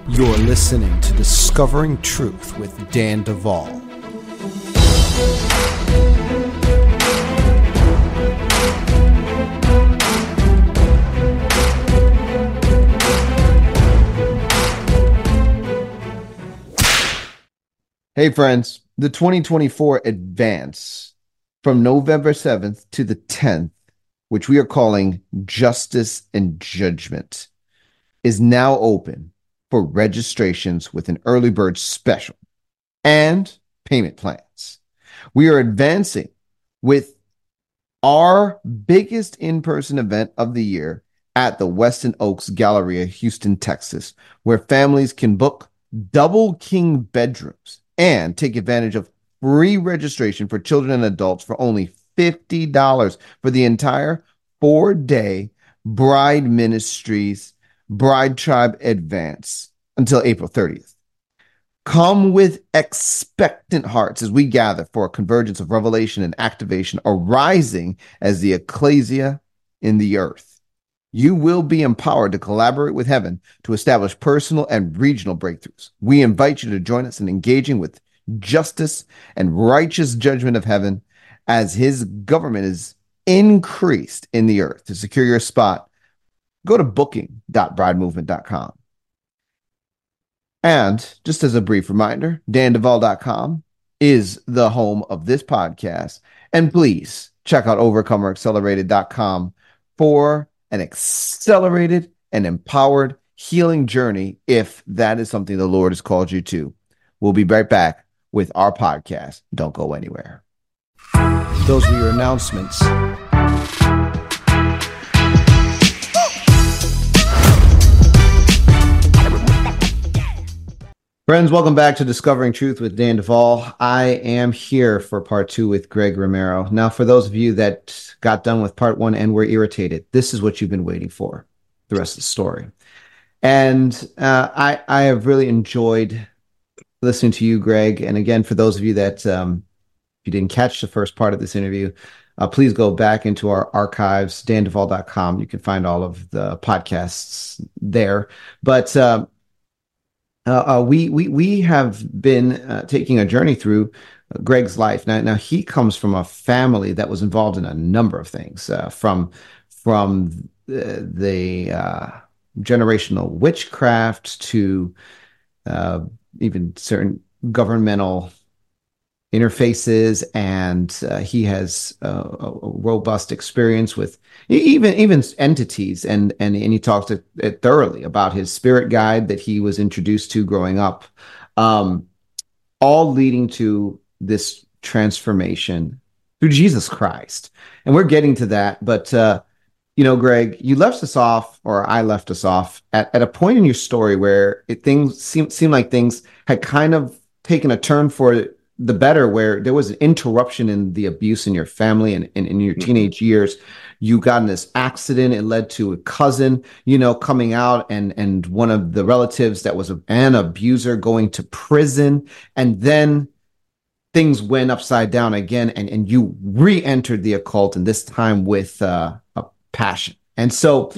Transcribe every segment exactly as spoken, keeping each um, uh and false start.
You're listening to Discovering Truth with Dan Duvall. Hey friends, the twenty twenty-four Advance from November seventh to the tenth, which we are calling Justice and Judgment, is now open for registrations with an early bird special and payment plans. We are advancing with our biggest in-person event of the year at the Westin Oaks Galleria, Houston, Texas, where families can book double king bedrooms and take advantage of free registration for children and adults for only fifty dollars for the entire four-day Bride Ministries Bride Tribe Advance until April thirtieth. Come with expectant hearts as we gather for a convergence of revelation and activation arising as the ecclesia in the earth. You will be empowered to collaborate with heaven to establish personal and regional breakthroughs. We invite you to join us in engaging with justice and righteous judgment of heaven as his government is increased in the earth. To secure your spot, go to booking dot bride movement dot com. And just as a brief reminder, dan duvall dot com is the home of this podcast. And please check out overcomer accelerated dot com for an accelerated and empowered healing journey if that is something the Lord has called you to. We'll be right back with our podcast. Don't go anywhere. Those were your announcements. Friends, welcome back to Discovering Truth with Dan Duvall. I am here for part two with Greg Romero. Now, for those of you that got done with part one and were irritated, this is what you've been waiting for, the rest of the story. And uh, I, I have really enjoyed listening to you, Greg. And again, for those of you that um, if you didn't catch the first part of this interview, uh, please go back into our archives, dan duvall dot com. You can find all of the podcasts there. But uh, uh, uh, we we we have been uh, taking a journey through Greg's life. Now, now he comes from a family that was involved in a number of things, uh, from from the, the uh, generational witchcraft to uh, even certain governmental interfaces, and uh, he has uh, a robust experience with even even entities, and and, and he talks it, it thoroughly about his spirit guide that he was introduced to growing up, um, all leading to this transformation through Jesus Christ. And we're getting to that, but uh, you know, Greg, you left us off, or I left us off at, at a point in your story where it things seemed seemed like things had kind of taken a turn for the better, where there was an interruption in the abuse in your family, and, and in your teenage years, you got in this accident. It led to a cousin, you know, coming out, and and one of the relatives that was an abuser going to prison, and then things went upside down again, and and you re-entered the occult, and this time with uh, a passion. And so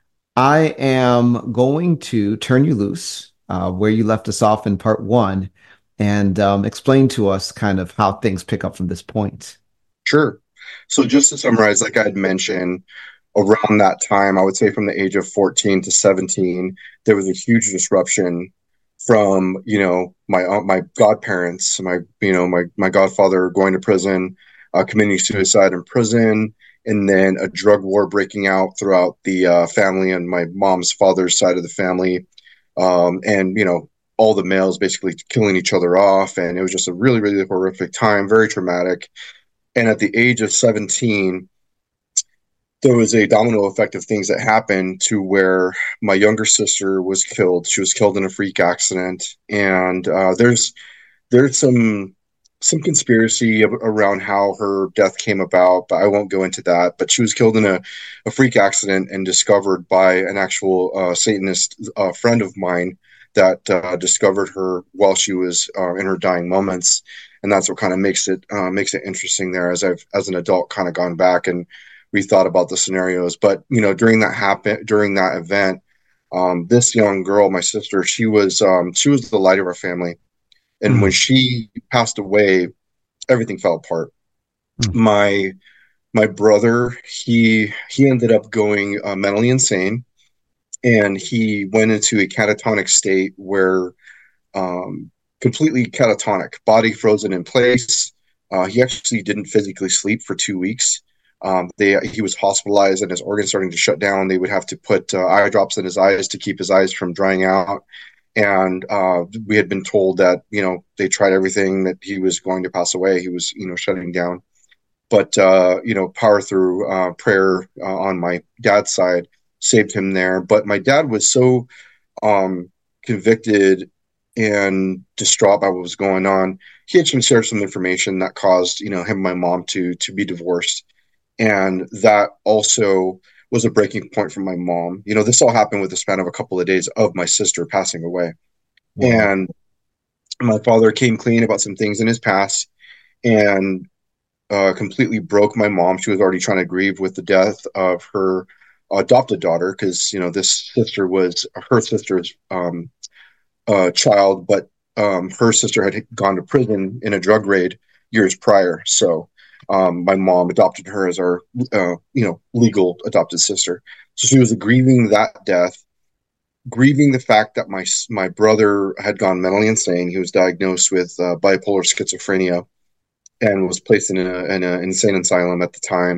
I am going to turn you loose uh, where you left us off in part one, and um, explain to us kind of how things pick up from this point. Sure. So just to summarize, like I had mentioned, around that time, I would say from the age of fourteen to seventeen, there was a huge disruption from, you know, my uh, my godparents, my, you know, my, my godfather going to prison, uh, committing suicide in prison, and then a drug war breaking out throughout the uh, family and my mom's father's side of the family. Um, and, you know, all the males basically killing each other off. And it was just a really, really horrific time, very traumatic. And at the age of seventeen, there was a domino effect of things that happened to where my younger sister was killed. She was killed in a freak accident. And uh, there's there's some some conspiracy around how her death came about, but I won't go into that. But she was killed in a, a freak accident and discovered by an actual uh, Satanist uh, friend of mine that uh, discovered her while she was uh, in her dying moments. And that's what kind of makes it uh, makes it interesting there, as I've, as an adult, kind of gone back and rethought about the scenarios. But, you know, during that happen, during that event, Um, this young girl, my sister, she was um, she was the light of our family, and when Mm, she passed away, everything fell apart. mm. My my brother, he he ended up going uh, mentally insane, and he went into a catatonic state where um, completely catatonic, body frozen in place. Uh, he actually didn't physically sleep for two weeks. Um, they he was hospitalized and his organs starting to shut down. They would have to put uh, eye drops in his eyes to keep his eyes from drying out. And uh, we had been told that you know they tried everything that he was going to pass away. He was you know shutting down, but uh, you know power through uh, prayer uh, on my dad's side saved him there. But my dad was so um, convicted and distraught by what was going on. He had some shared some information that caused you know him and my mom to to be divorced, and that also was a breaking point for my mom. You know, this all happened with the span of a couple of days of my sister passing away, Wow. and my father came clean about some things in his past and uh, completely broke my mom. She was already trying to grieve with the death of her adopted daughter because you know this sister was her sister's um, uh, child, but um, her sister had gone to prison in a drug raid years prior. So um, my mom adopted her as our, uh, you know, legal adopted sister. So she was grieving that death, grieving the fact that my my brother had gone mentally insane. He was diagnosed with uh, bipolar schizophrenia and was placed in a, in an insane asylum at the time.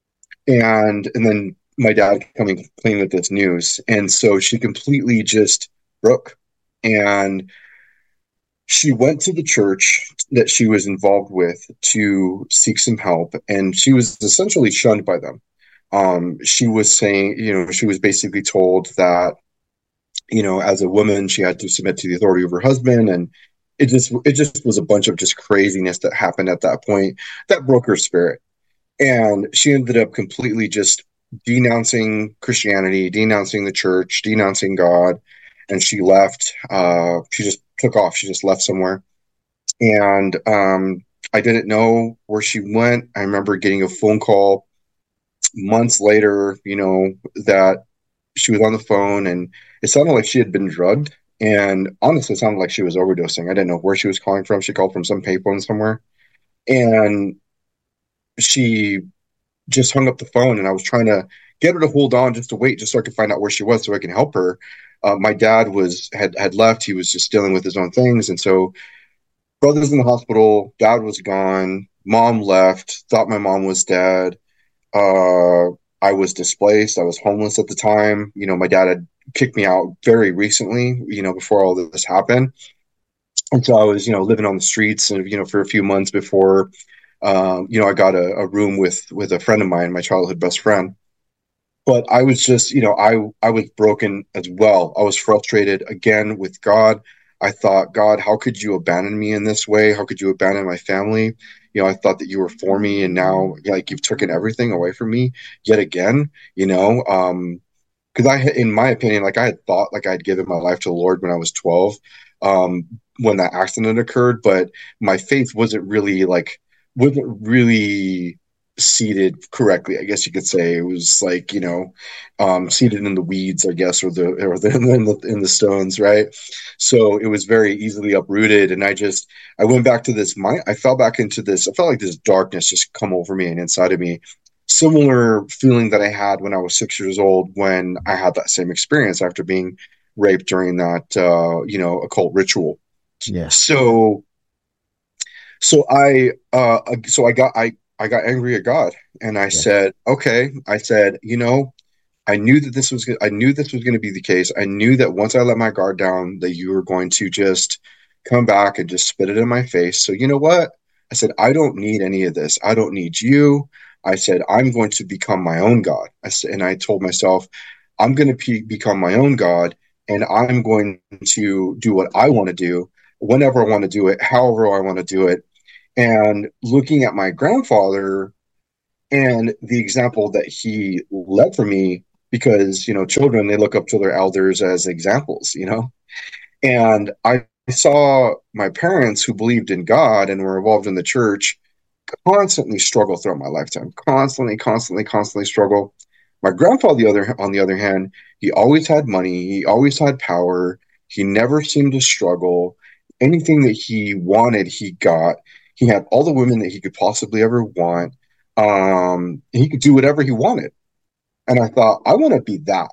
And and then my dad coming clean with this news, and so she completely just broke. And she went to the church that she was involved with to seek some help, and she was essentially shunned by them. Um, she was saying, you know, she was basically told that, you know, as a woman, she had to submit to the authority of her husband, and it just, it just was a bunch of just craziness that happened at that point that broke her spirit, and she ended up completely just denouncing Christianity, denouncing the church, denouncing God, and she left. Uh, she just took off. She just left somewhere, and um, I didn't know where she went. I remember getting a phone call months later, you know, that she was on the phone, and it sounded like she had been drugged. And honestly, it sounded like she was overdosing. I didn't know where she was calling from. She called from some payphone somewhere, and she just hung up the phone. And I was trying to get her to hold on just to wait, just so I could find out where she was, so I can help her. Uh, my dad was had had left. He was just dealing with his own things, and so brother's in the hospital, dad was gone, mom left, thought my mom was dead. Uh, I was displaced. I was homeless at the time. You know, my dad had kicked me out very recently, you know, before all this happened. And so I was, you know, living on the streets and, you know, for a few months before, um, you know, I got a, a room with, with a friend of mine, my childhood best friend. But I was just, you know, I, I was broken as well. I was frustrated again with God. I thought, God, how could you abandon me in this way? How could you abandon my family? You know, I thought that you were for me, and now like you've taken everything away from me yet again, you know, um, because I, in my opinion, like I had thought like I'd given my life to the Lord when I was twelve, um, when that accident occurred, but my faith wasn't really like, wasn't really seated correctly, I guess you could say. It was like, you know, um, seated in the weeds, I guess, or the or the in the in the stones, right? So it was very easily uprooted, and I just I went back to this mind. I fell back into this. I felt like this darkness just come over me and inside of me. Similar feeling that I had when I was six years old when I had that same experience after being raped during that uh, you know occult ritual. Yeah. So so I uh so I got I I got angry at God, and I Yes. said, okay, I said, you know, I knew that this was I knew this was going to be the case. I knew that once I let my guard down that you were going to just come back and just spit it in my face. So you know what? I said, I don't need any of this. I don't need you. I said, I'm going to become my own God. I said, and I told myself, I'm going to pe- become my own God, and I'm going to do what I want to do whenever I want to do it, however I want to do it. And looking at my grandfather and the example that he led for me, because, you know, children, they look up to their elders as examples, you know, and I saw my parents who believed in God and were involved in the church constantly struggle throughout my lifetime, constantly, constantly, constantly struggle. My grandpa, the other on the other hand, he always had money, he always had power, he never seemed to struggle. Anything that he wanted, he got. He had all the women that he could possibly ever want. Um, he could do whatever he wanted. And I thought, I want to be that.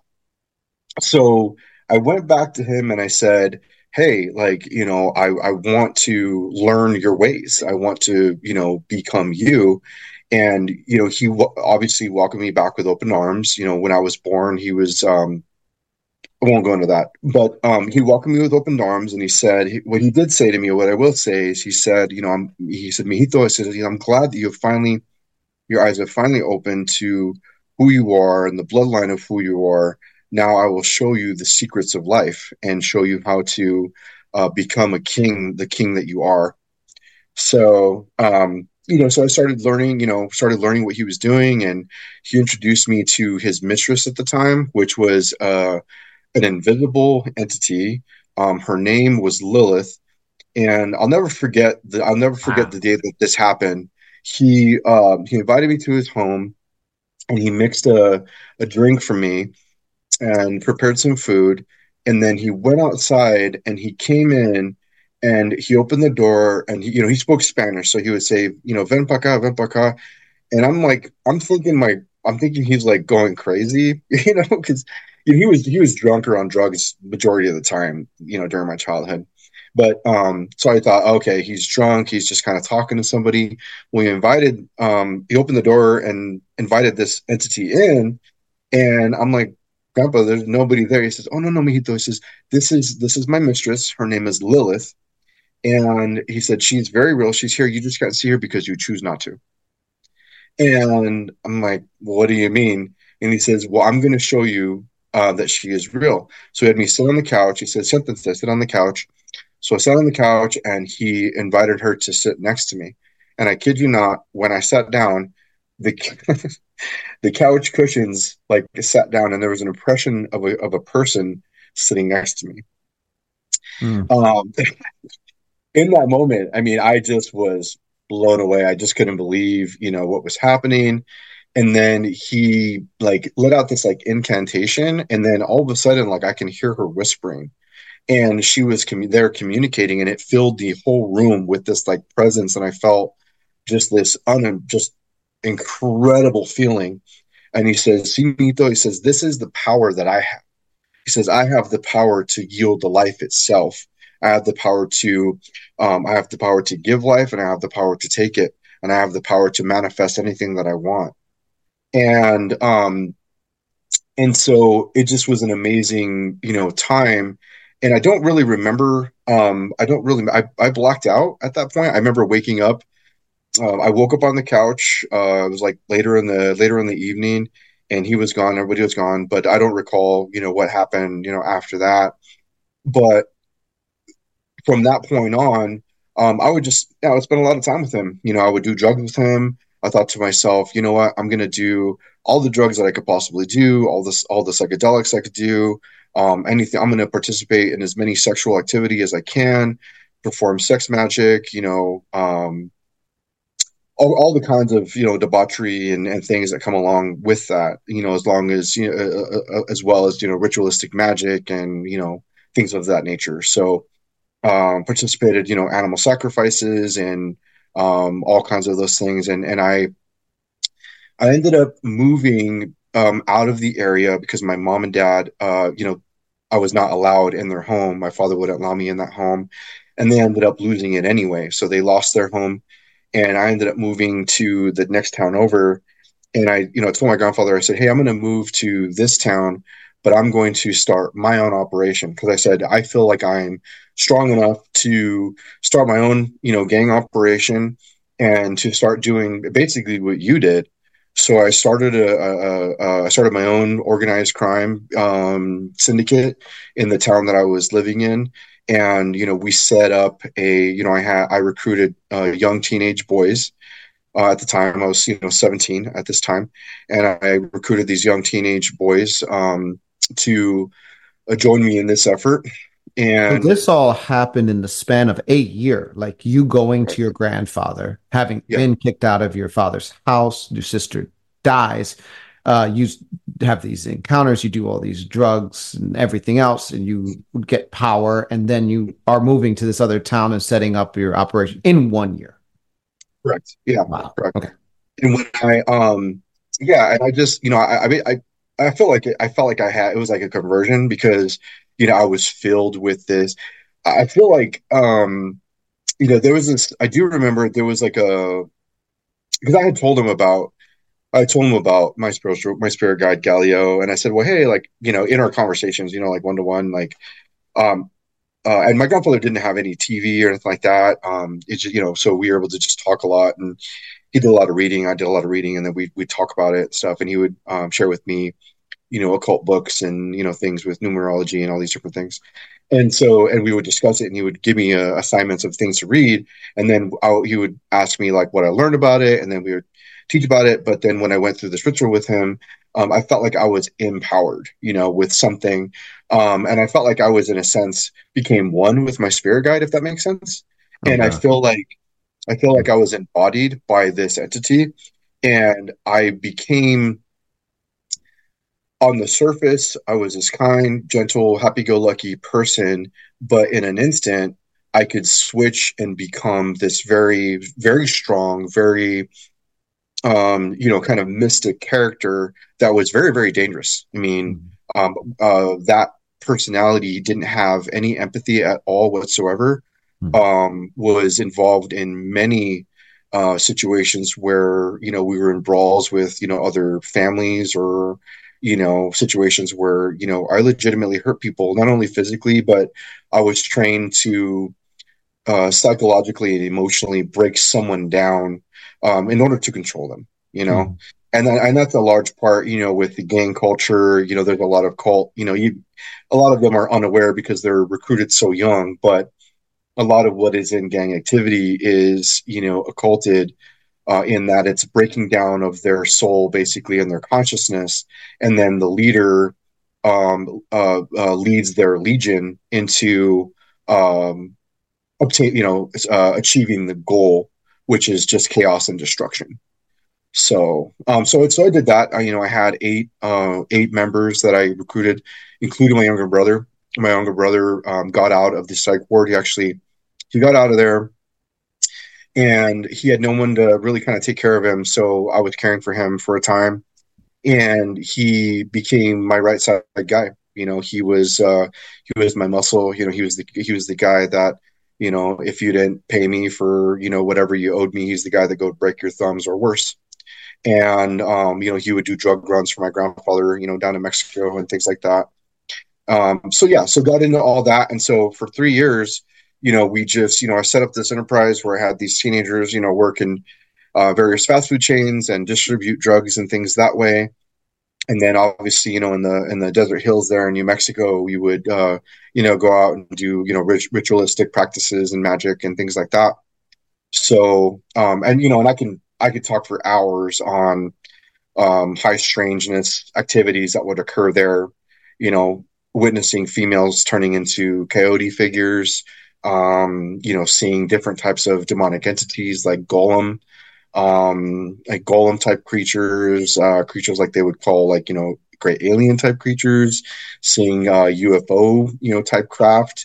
So I went back to him and I said, hey, like, you know, I, I want to learn your ways. I want to, you know, become you. And, you know, he w- obviously welcomed me back with open arms. You know, when I was born, he was, um, I won't go into that, but um, he welcomed me with open arms, and he said he, what he did say to me. What I will say is, he said, you know, I'm, he said, Mijito, I said, you know, I'm glad that you have finally, your eyes have finally opened to who you are and the bloodline of who you are. Now I will show you the secrets of life and show you how to uh, become a king, the king that you are. So, um, you know, so I started learning, you know, started learning what he was doing, and he introduced me to his mistress at the time, which was uh, an invisible entity. Um, her name was Lilith, and I'll never forget the I'll never forget Wow. the day that this happened. He um, he invited me to his home, and he mixed a a drink for me and prepared some food, and then he went outside and he came in and he opened the door, and he, you know, he spoke Spanish, so he would say, you know, ven para acá, ven para acá, and I'm like, I'm thinking my, I'm thinking he's like going crazy, you know, because you know, he was he was drunk or on drugs majority of the time, you know, during my childhood. But um, so I thought, okay, he's drunk. He's just kind of talking to somebody. We invited, um, he opened the door and invited this entity in, and I'm like, Grandpa, there's nobody there. He says, oh no, no, mijito. He says, this is this is my mistress. Her name is Lilith, and he said she's very real. She's here. You just can't see her because you choose not to. And I'm like, well, what do you mean? And he says, well, I'm going to show you uh, that she is real. So he had me sit on the couch. He said, siéntate, sit on the couch. So I sat on the couch, and he invited her to sit next to me. And I kid you not, when I sat down, the the couch cushions like sat down, and there was an impression of a of a person sitting next to me. Mm. Um, in that moment, I mean, I just was blown away. I just couldn't believe, you know, what was happening. And then he like let out this like incantation, and then all of a sudden, like I can hear her whispering, and she was commu- there communicating, and it filled the whole room with this like presence, and I felt just this un just incredible feeling. And he says, Simito, he says, this is the power that I have. He says, I have the power to yield the life itself. I have the power to, um, I have the power to give life, and I have the power to take it, and I have the power to manifest anything that I want. And um, and so it just was an amazing, you know, time. And I don't really remember. Um, I don't really. I I blacked out at that point. I remember waking up. Um, I woke up on the couch. Uh, it was like later in the later in the evening, and he was gone. Everybody was gone, but I don't recall, you know, what happened, you know, after that. But from that point on, um, I would just, you know, I would spend a lot of time with him. You know, I would do drugs with him. I thought to myself, you know what, I'm gonna do all the drugs that I could possibly do, all this, all the psychedelics I could do, um, anything. I'm gonna participate in as many sexual activity as I can, perform sex magic, you know, um, all, all the kinds of you know debauchery and, and things that come along with that. You know, as long as you know, uh, uh, uh, as well as you know, ritualistic magic and you know things of that nature. So um, participated, you know, animal sacrifices and um, all kinds of those things. And and I I ended up moving um, out of the area because my mom and dad, uh, you know, I was not allowed in their home. My father wouldn't allow me in that home, and they ended up losing it anyway. So they lost their home, and I ended up moving to the next town over. And I, you know, told my grandfather, I said, "Hey, I'm going to move to this town, but I'm going to start my own operation because I said I feel like I'm strong enough to start my own, you know, gang operation and to start doing basically what you did." So I started a, a, a I started my own organized crime um, syndicate in the town that I was living in, and you know, we set up a, you know, I had I recruited uh, young teenage boys uh, at the time. I was, you know, seventeen at this time, and I recruited these young teenage boys um, to uh, join me in this effort. So And this all happened in the span of a year, like you going to your grandfather, having yeah, been kicked out of your father's house, your sister dies. Uh, you have these encounters, you do all these drugs and everything else, and you get power, and then you are moving to this other town and setting up your operation in one year. Correct. Yeah. Wow. Correct. Okay. And when I, um, yeah, and I just, you know, I, I mean, I, I feel like it, I felt like I had, it was like a conversion because, you know, I was filled with this. I feel like, um, you know, there was this, I do remember there was like a, because I had told him about, I told him about my spiritual, my spirit guide Galileo, and I said, well, hey, like, you know, in our conversations, you know, like one to one, like, um, uh, and my grandfather didn't have any T V or anything like that. Um, it's just, you know, so we were able to just talk a lot, and he did a lot of reading. I did a lot of reading, and then we we talk about it and stuff, and he would um, share with me, you know, occult books and you know things with numerology and all these different things. And so, and we would discuss it, and he would give me uh, assignments of things to read, and then I, he would ask me like what I learned about it, and then we would teach about it. But then when I went through this ritual with him, um, I felt like I was empowered, you know, with something, um, and I felt like I was in a sense became one with my spirit guide, if that makes sense. Oh And I gosh. feel like I feel like I was embodied by this entity, and I became on the surface, I was this kind, gentle, happy go lucky person, but in an instant, I could switch and become this very, very strong, very, um, you know, kind of mystic character that was very, very dangerous. I mean, Mhm. um, uh, that personality didn't have any empathy at all whatsoever, Mhm. um, was involved in many uh, situations where you know we were in brawls with you know other families or you know situations where you know I legitimately hurt people not only physically but I was trained to uh, psychologically and emotionally break someone down um, in order to control them. You know. Mhm. And, then, and that's a large part, you know, with the gang culture. You know, there's a lot of cult. You know, you a lot of them are unaware because they're recruited so young. But a lot of what is in gang activity is, you know, occulted uh, in that it's breaking down of their soul, basically, and their consciousness, and then the leader um, uh, uh, leads their legion into um, obtain, you know, uh, achieving the goal, which is just chaos and destruction. So, um, so it, so I did that. I, you know, I had eight, uh, eight members that I recruited, including my younger brother. My younger brother um, got out of the psych ward. He actually he got out of there and he had no one to really kind of take care of him. So I was caring for him for a time, and he became my right side guy. You know, he was uh, he was my muscle. You know, he was the he was the guy that you know if you didn't pay me for you know whatever you owed me, he's the guy that go break your thumbs or worse. And um, you know, he would do drug runs for my grandfather. You know, down in Mexico and things like that. Um, so yeah, so got into all that, and so for three years, you know, we just, you know, I set up this enterprise where I had these teenagers, you know, work in uh, various fast food chains and distribute drugs and things that way. And then obviously, you know, in the in the desert hills there in New Mexico, we would, uh, you know, go out and do, you know, rit- ritualistic practices and magic and things like that. So, um, and you know, and I can I could talk for hours on um, high strangeness activities that would occur there, you know, witnessing females turning into coyote figures, um, you know, seeing different types of demonic entities like golem, um, like golem type creatures, uh, creatures like they would call like, you know, great alien type creatures, seeing uh, U F O, you know, type craft,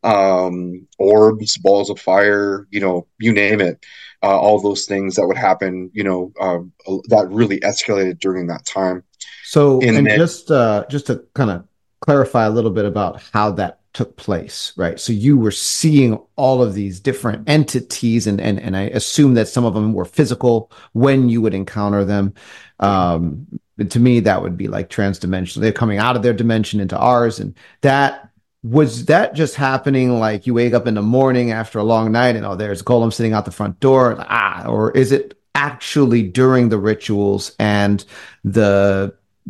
um, orbs, balls of fire, you know, you name it. Uh, all those things that would happen, you know, um, that really escalated during that time. So, And and then just uh, just to kind of clarify a little bit about how that took place, right? So you were seeing all of these different entities, and and and I assume that some of them were physical when you would encounter them. Um, to me, that would be like transdimensional. They're coming out of their dimension into ours, and that was that just happening like you wake up in the morning after a long night and oh, there's Golem sitting out the front door, ah, or is it actually during the rituals and the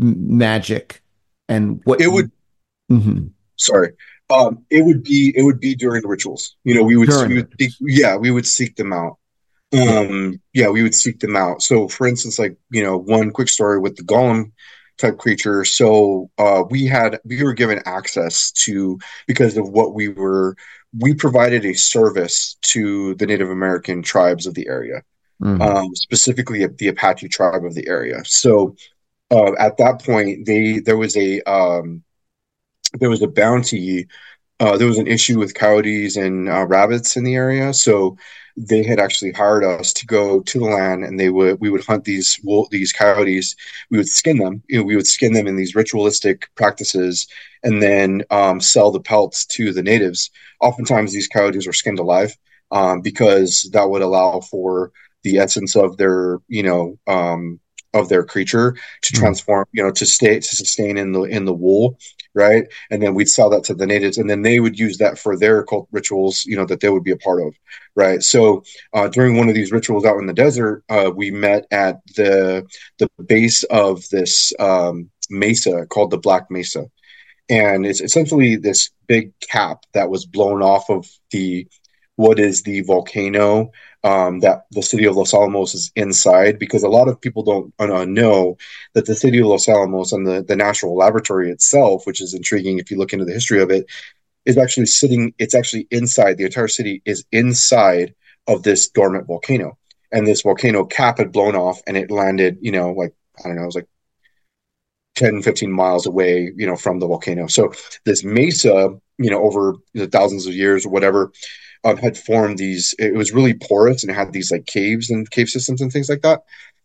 magic and what it you would, mhm, sorry, um, it would be, it would be during the rituals. You know, we would, during we the would seek, rituals. yeah, we would seek them out. Yeah. Um, yeah, we would seek them out. So, for instance, like you know, one quick story with the golem type creature. So, uh, we had we were given access to because of what we were. We provided a service to the Native American tribes of the area, Mhm. um, specifically the Apache tribe of the area. So, Uh, at that point, they there was a um, there was a bounty. Uh, there was an issue with coyotes and uh, rabbits in the area, so they had actually hired us to go to the land, and they would we would hunt these wool, these coyotes. We would skin them. You know, we would skin them in these ritualistic practices, and then um, sell the pelts to the natives. Oftentimes, these coyotes were skinned alive um, because that would allow for the essence of their, you know, um, of their creature to Mm. transform, you know, to stay to sustain in the in the wool, right? And then we'd sell that to the natives, and then they would use that for their cult rituals, you know, that they would be a part of, right? So uh, during one of these rituals out in the desert, uh, we met at the the base of this um, mesa called the Black Mesa, and it's essentially this big cap that was blown off of the what is the volcano um, that the city of Los Alamos is inside, because a lot of people don't uh, know that the city of Los Alamos and the, the National Laboratory itself, which is intriguing if you look into the history of it, is actually sitting, it's actually inside, the entire city is inside of this dormant volcano. And this volcano cap had blown off and it landed, you know, like, I don't know, it was like ten, fifteen miles away, you know, from the volcano. So this mesa, you know, over the thousands of years or whatever, um, had formed these, it was really porous and it had these like caves and cave systems and things like that.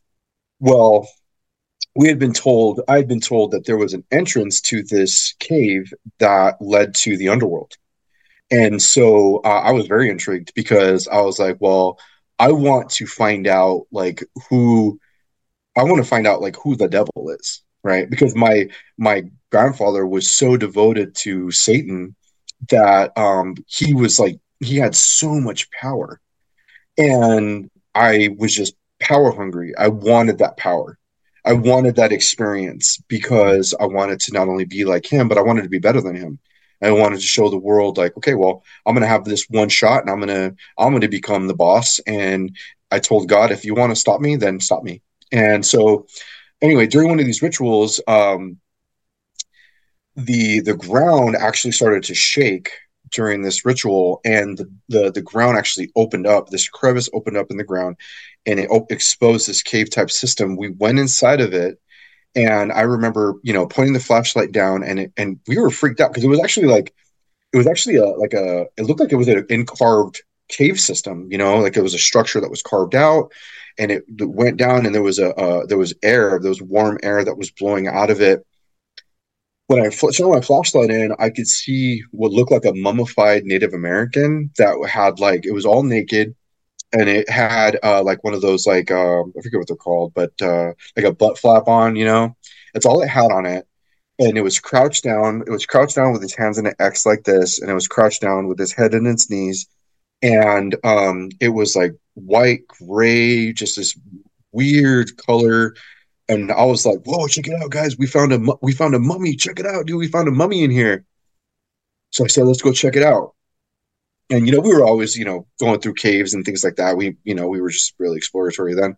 Well, we had been told, I had been told that there was an entrance to this cave that led to the underworld. And so uh, I was very intrigued because I was like, well, I want to find out like who I want to find out like who the devil is, right? Because my my grandfather was so devoted to Satan that um he was like he had so much power, and I was just power hungry. I wanted that power. I wanted that experience because I wanted to not only be like him, but I wanted to be better than him. I wanted to show the world like, okay, well, I'm going to have this one shot and I'm going to I'm going to become the boss. And I told God, if you want to stop me, then stop me. And so anyway, during one of these rituals, um, the the ground actually started to shake during this ritual, and the, the the ground actually opened up. This crevice opened up in the ground, and it op- exposed this cave type system. We went inside of it, and I remember, you know, pointing the flashlight down, and it, and we were freaked out because it was actually like it was actually a like a it looked like it was an incarved cave system. You know, like it was a structure that was carved out, and it went down, and there was a uh, there was air, there was warm air that was blowing out of it. When I fl- shone my flashlight in, I could see what looked like a mummified Native American that had like it was all naked, and it had uh, like one of those like um, I forget what they're called, but uh, like a butt flap on. You know, that's all it had on it, and it was crouched down. It was crouched down with its hands in an X like this, and it was crouched down with its head in its knees, and um, it was like white, gray, just this weird color. And I was like, "Whoa, check it out, guys! We found a mu- we found a mummy. Check it out, dude! We found a mummy in here." So I said, "Let's go check it out." And you know, we were always, you know, going through caves and things like that. We, you know, we were just really exploratory then.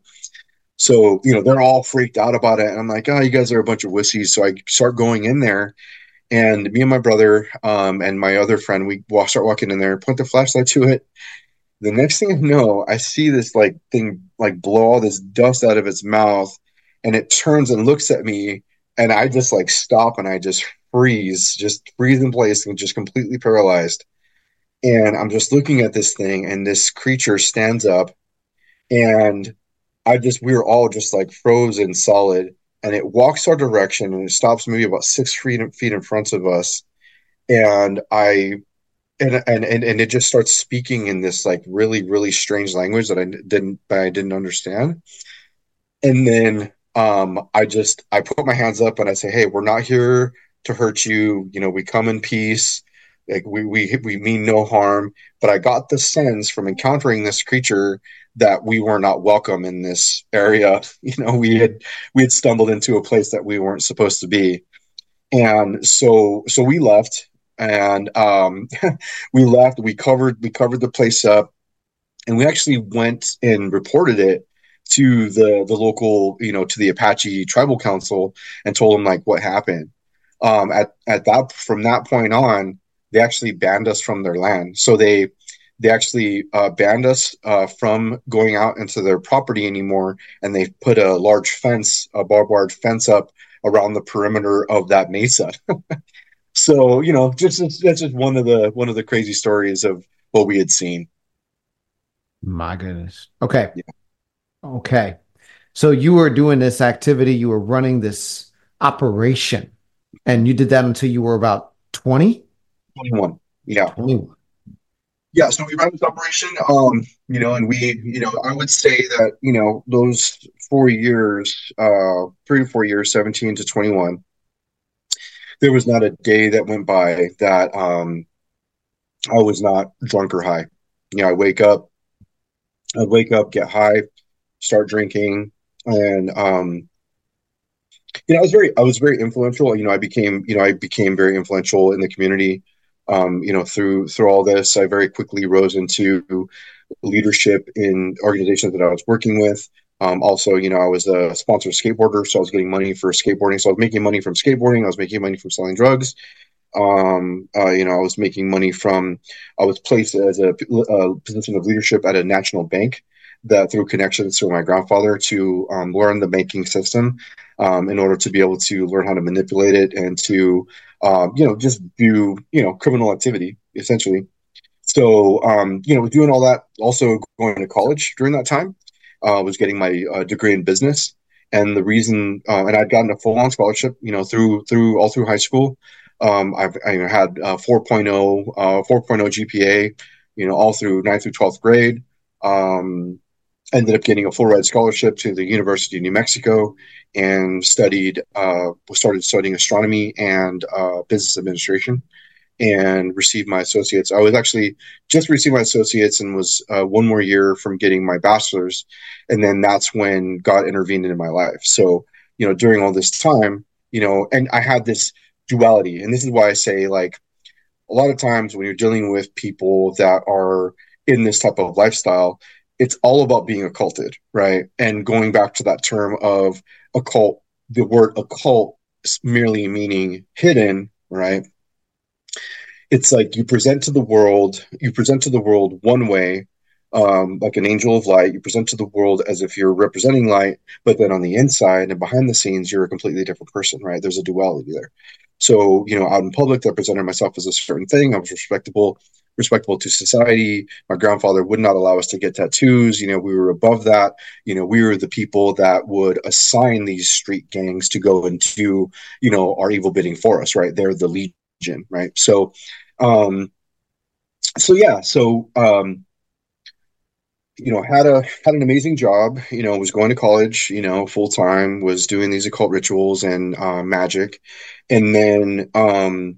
So you know, they're all freaked out about it, and I'm like, "Oh, you guys are a bunch of wussies." So I start going in there, and me and my brother um, and my other friend, we walk, start walking in there, point the flashlight to it. The next thing I know, I see this like thing like blow all this dust out of its mouth, and it turns and looks at me, and I just like stop and I just freeze, just freeze in place and just completely paralyzed. And I'm just looking at this thing, and this creature stands up, and I just we were all just like frozen solid, and it walks our direction, and it stops maybe about six feet feet in front of us, and I and and and, and it just starts speaking in this like really really strange language that I didn't that I didn't understand. And then um I just I put my hands up and I say, "Hey, we're not here to hurt you. You know, we come in peace. Like we we we mean no harm." But I got the sense from encountering this creature that we were not welcome in this area. You know, we had we had stumbled into a place that we weren't supposed to be. And so so we left, and um we left, we covered we covered the place up, and we actually went and reported it to the the local, you know, to the Apache tribal council, and told them like what happened. Um at at that From that point on, they actually banned us from their land. So they they actually uh, banned us uh, from going out into their property anymore, and they put a large fence, a barbed wire fence up around the perimeter of that mesa. So, you know, just that's just one of the one of the crazy stories of what we had seen. My goodness. Okay. Yeah. Okay. So you were doing this activity, you were running this operation, and you did that until you were about twenty? twenty-one. Yeah. twenty-one. Yeah, so we ran this operation, um, you know, and we, you know, I would say that, you know, those four years, uh, three to four years, seventeen to twenty-one, there was not a day that went by that um, I was not drunk or high. You know, I wake up, I wake up, get high, start drinking, and um, you know, I was very, I was very influential. You know, I became, you know, I became very influential in the community. Um, you know, through through all this, I very quickly rose into leadership in organizations that I was working with. Um, also, you know, I was a sponsored skateboarder, so I was getting money for skateboarding. So I was making money from skateboarding. I was making money from selling drugs. Um, uh, you know, I was making money from. I was placed as a, a position of leadership at a national bank that through connections to my grandfather to um, learn the banking system um, in order to be able to learn how to manipulate it and to, um, you know, just do, you know, criminal activity essentially. So, um, you know, doing all that, also going to college during that time, uh, was getting my uh, degree in business. And the reason, uh, and I'd gotten a full on scholarship, you know, through, through all through high school. Um, I've I had uh, 4.0, uh, four point oh G P A, you know, all through ninth through twelfth grade. Um, Ended up getting a full ride scholarship to the University of New Mexico and studied, uh, started studying astronomy and uh, business administration and received my associates. I was actually just received my associates and was uh, one more year from getting my bachelor's. And then that's when God intervened in my life. So, you know, during all this time, you know, and I had this duality. And this is why I say, like, a lot of times when you're dealing with people that are in this type of lifestyle, it's all about being occulted, right? And going back to that term of occult, the word occult merely meaning hidden, right? It's like you present to the world, you present to the world one way, um, like an angel of light. You present to the world as if you're representing light, but then on the inside and behind the scenes, you're a completely different person, right? There's a duality there. So, you know, out in public, I presented myself as a certain thing. I was respectable, respectable to society. My grandfather would not allow us to get tattoos. You know, we were above that. You know, we were the people that would assign these street gangs to go and do, you know, our evil bidding for us, right? They're the legion, right? So, um, so yeah, so um, you know, had a had an amazing job. You know, was going to college. You know, full time. Was doing these occult rituals and uh, magic, and then um,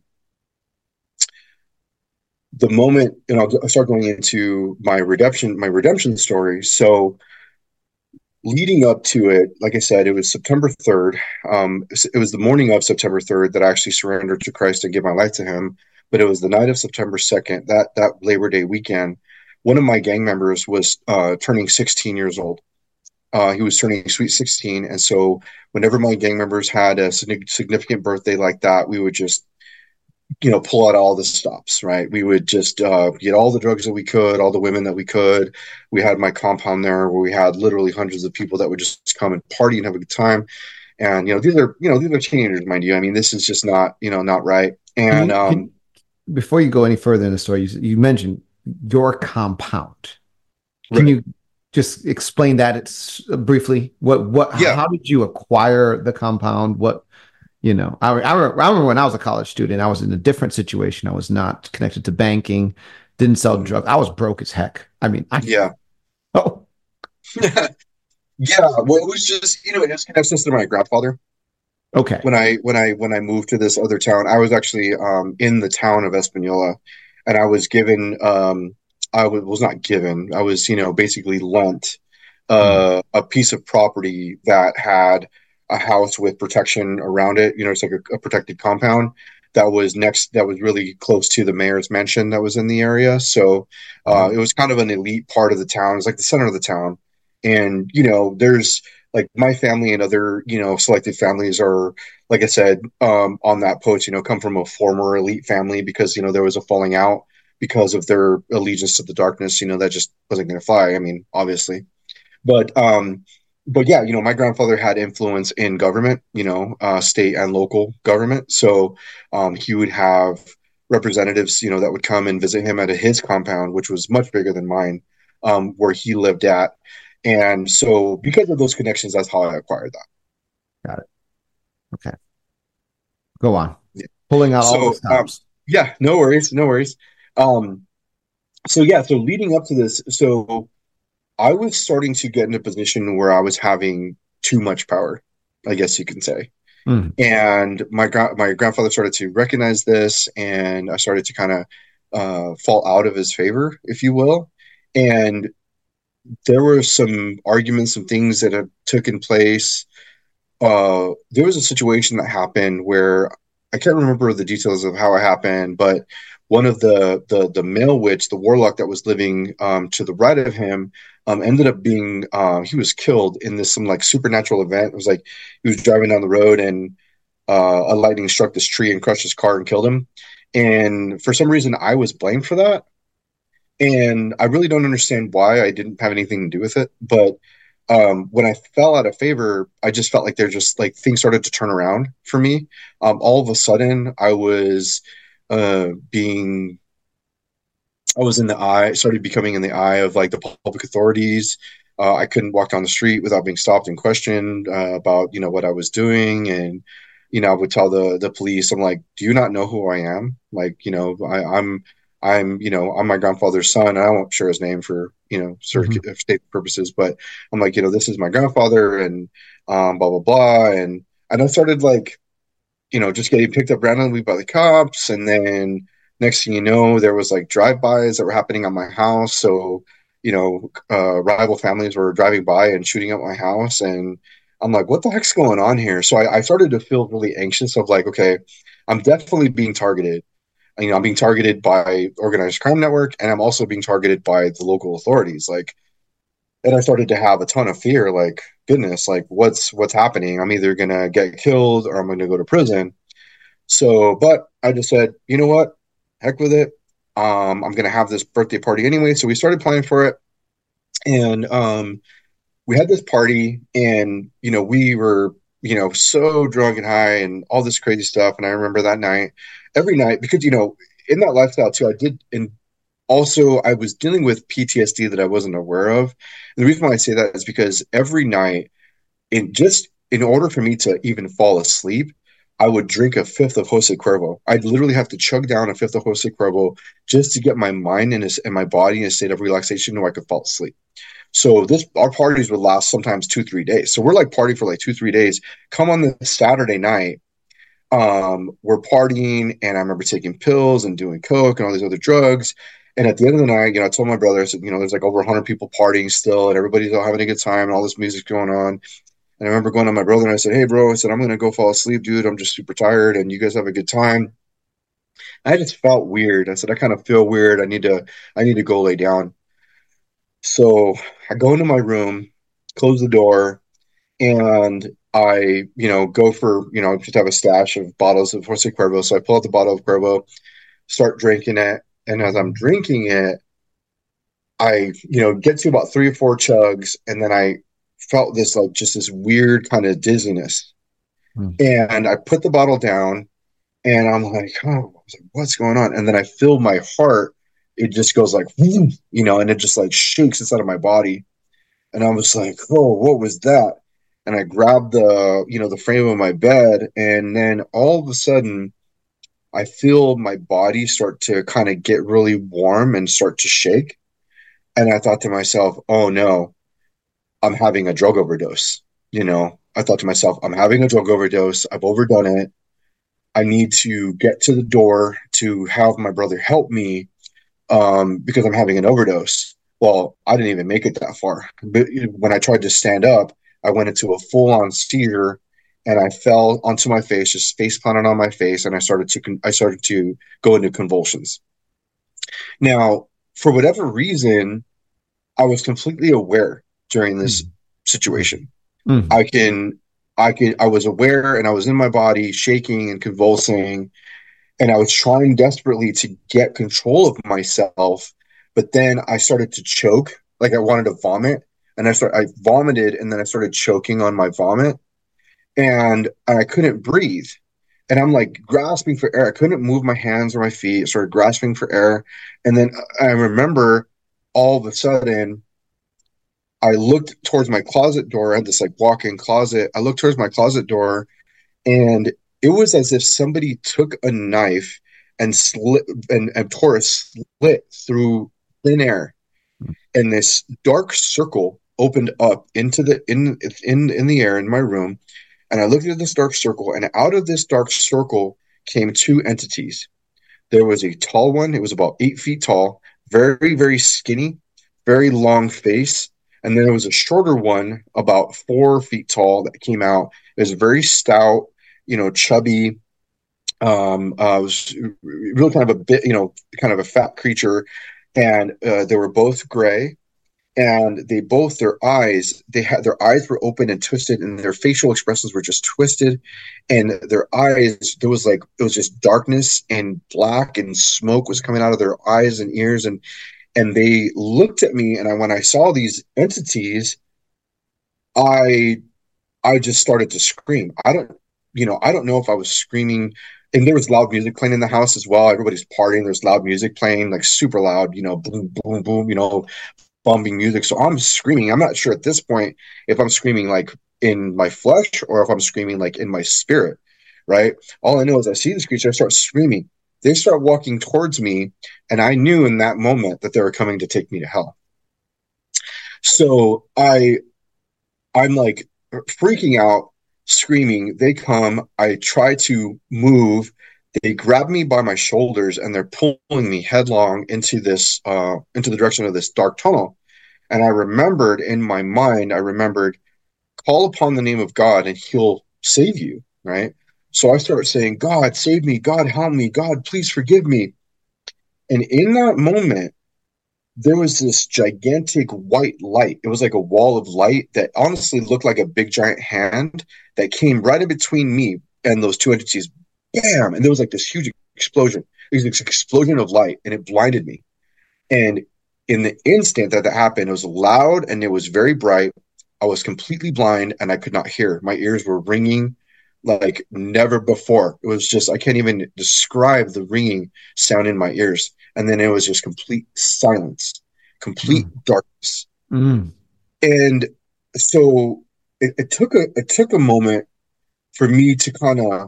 the moment, and I'll, I'll start going into my redemption, my redemption story. So leading up to it, like I said, it was September third. Um, it was the morning of September third that I actually surrendered to Christ and gave my life to Him. But it was the night of September second, that that Labor Day weekend. One of my gang members was uh, turning sixteen years old. Uh, he was turning sweet sixteen, and so whenever my gang members had a significant birthday like that, we would just, you know, pull out all the stops, right? We would just uh, get all the drugs that we could, all the women that we could. We had my compound there where we had literally hundreds of people that would just come and party and have a good time. And, you know, these are, you know, these are teenagers, mind you. I mean, this is just not, you know, not right. Can And, you, um, can, before you go any further in the story, you, you mentioned your compound. Can right. you just explain that it's uh, briefly? What, what, Yeah. how did you acquire the compound? What, you know, I, I, I remember when I was a college student, I was in a different situation. I was not connected to banking, didn't sell Mhm. drugs. I was broke as heck. I mean, I, Yeah. oh, Yeah. Well, it was just, you know, it was connections to my grandfather. okay. When I, when I, when I moved to this other town, I was actually, um, in the town of Espanola, and I was given, um, I was, was not given, I was, you know, basically lent, Mm. uh, a piece of property that had a house with protection around it. You know, it's like a, a protected compound that was next, that was really close to the mayor's mansion that was in the area. So, uh, it Oh, was kind of an elite part of the town. It was like the center of the town. And, you know, there's like my family and other, you know, selected families are, like I said, um, on that post, you know, come from a former elite family because, you know, there was a falling out because of their allegiance to the darkness. You know, that just wasn't going to fly. I mean, obviously, but um, but yeah, you know, my grandfather had influence in government, you know, uh, state and local government. So um, he would have representatives, you know, that would come and visit him at his compound, which was much bigger than mine, um, where he lived at. And so, because of those connections, that's how I acquired that. Got it. Okay. Go on. Yeah. Pulling out all the So, um, stops. yeah, no worries, no worries. Um, so yeah, so leading up to this, so I was starting to get in a position where I was having too much power, I guess you can say. Mm. And my gra- my grandfather started to recognize this, and I started to kind of uh, fall out of his favor, if you will. And there were some arguments, some things that had taken place. Uh, there was a situation that happened where I can't remember the details of how it happened, but one of the the the male witch, the warlock that was living um, to the right of him, um, ended up being uh, he was killed in this some like supernatural event. It was like he was driving down the road and uh, a lightning struck this tree and crushed his car and killed him. And for some reason, I was blamed for that. And I really don't understand why. I didn't have anything to do with it. But um, when I fell out of favor, I just felt like they're just like things started to turn around for me. Um, all of a sudden, I was uh, being, I was in the eye, started becoming in the eye of like the public authorities. Uh, I couldn't walk down the street without being stopped and questioned uh, about, you know, what I was doing. And, you know, I would tell the the police, I'm like, do you not know who I am? Like, you know, I, I'm, I'm, you know, I'm my grandfather's son. I won't share his name for, you know, Mm-hmm. state purposes, but I'm like, you know, this is my grandfather and um, blah, blah, blah. And, and I started like, you know, just getting picked up randomly by the cops. And then next thing you know, there was like drive-bys that were happening on my house. So, you know, uh, rival families were driving by and shooting up my house. And I'm like, what the heck's going on here? So I, I started to feel really anxious of like, okay, I'm definitely being targeted. You know, I'm being targeted by organized crime network, and I'm also being targeted by the local authorities. Like, and I started to have a ton of fear. Like, goodness, like what's what's happening? I'm either gonna get killed or I'm gonna go to prison. So, but I just said, you know what? Heck with it. Um, I'm gonna have this birthday party anyway. So we started planning for it, and um, we had this party, and you know, we were, you know, so drunk and high and all this crazy stuff. And I remember that night, every night, because you know, in that lifestyle too, I did, and also I was dealing with P T S D that I wasn't aware of. And the reason why I say that is because every night, in just in order for me to even fall asleep, I would drink a fifth of Jose Cuervo. I'd literally have to chug down a fifth of Jose Cuervo just to get my mind and and my body in a state of relaxation where I could fall asleep. So this our parties would last sometimes two, three days. So we're like partying for like two, three days. Come on the Saturday night, um, we're partying, and I remember taking pills and doing coke and all these other drugs. And at the end of the night, you know, I told my brother, I said, you know, there's like over one hundred people partying still, and everybody's all having a good time, and all this music's going on. And I remember going to my brother and I said, hey, bro, I said, I'm going to go fall asleep, dude. I'm just super tired, and you guys have a good time. I just felt weird. I said, I kind of feel weird. I need to, I need to go lay down. So I go into my room, close the door, and I, you know, go for, you know, just have a stash of bottles of Jose Cuervo. So I pull out the bottle of Cuervo, start drinking it. And as I'm drinking it, I, you know, get to about three or four chugs. And then I felt this, like, just this weird kind of dizziness. Mm. And I put the bottle down and I'm like, oh, what's going on? And then I feel my heart. It just goes like, you know, and it just like shakes inside of my body. And I was like, oh, what was that? And I grabbed the, you know, the frame of my bed. And then all of a sudden, I feel my body start to kind of get really warm and start to shake. And I thought to myself, oh no, I'm having a drug overdose. You know, I thought to myself, I'm having a drug overdose. I've overdone it. I need to get to the door to have my brother help me um, because I'm having an overdose. Well, I didn't even make it that far. But when I tried to stand up, I went into a full-on seizure, and I fell onto my face, just face planted on my face, and I started to con- I started to go into convulsions. Now, for whatever reason, I was completely aware during this Mm. situation. Mm. I can, I could, I was aware, and I was in my body, shaking and convulsing. And I was trying desperately to get control of myself, but then I started to choke, like I wanted to vomit, and I started, I vomited, and then I started choking on my vomit, and I couldn't breathe. And I'm like grasping for air. I couldn't move my hands or my feet. I started grasping for air, and then I remember all of a sudden I looked towards my closet door. I had this like walk-in closet. I looked towards my closet door, and it was as if somebody took a knife and slit and, and tore a slit through thin air, and this dark circle opened up into the in in in the air in my room. And I looked at this dark circle, and out of this dark circle came two entities. There was a tall one; it was about eight feet tall, very very skinny, very long face. And then there was a shorter one, about four feet tall, that came out. It was very stout, you know, chubby. Um, uh, was really kind of a bit, you know, kind of a fat creature, and uh, they were both gray, and they both their eyes they had their eyes were open and twisted, and their facial expressions were just twisted, and their eyes there was like it was just darkness and black, and smoke was coming out of their eyes and ears, and and they looked at me, and I, when I saw these entities, I I just started to scream. I don't, you know, I don't know if I was screaming. And there was loud music playing in the house as well. Everybody's partying. There's loud music playing, like super loud, you know, boom, boom, boom, you know, bumping music. So I'm screaming. I'm not sure at this point if I'm screaming like in my flesh or if I'm screaming like in my spirit, right? All I know is I see this creature, I start screaming. They start walking towards me, and I knew in that moment that they were coming to take me to hell. So I I'm like freaking out, screaming. They come. I try to move. They grab me by my shoulders, and they're pulling me headlong into this uh, into the direction of this dark tunnel. And I remembered in my mind, I remembered, call upon the name of God, and He'll save you. Right. So I started saying, God, save me. God, help me. God, please forgive me. And in that moment, there was this gigantic white light. It was like a wall of light that honestly looked like a big giant hand that came right in between me and those two entities. Bam! And there was like this huge explosion. It was this explosion of light, and it blinded me. And in the instant that that happened, it was loud and it was very bright. I was completely blind and I could not hear. My ears were ringing like never before. It was just, I can't even describe the ringing sound in my ears. And then it was just complete silence, complete Mm. darkness. Mm. And so it, it took a it took a moment for me to kind of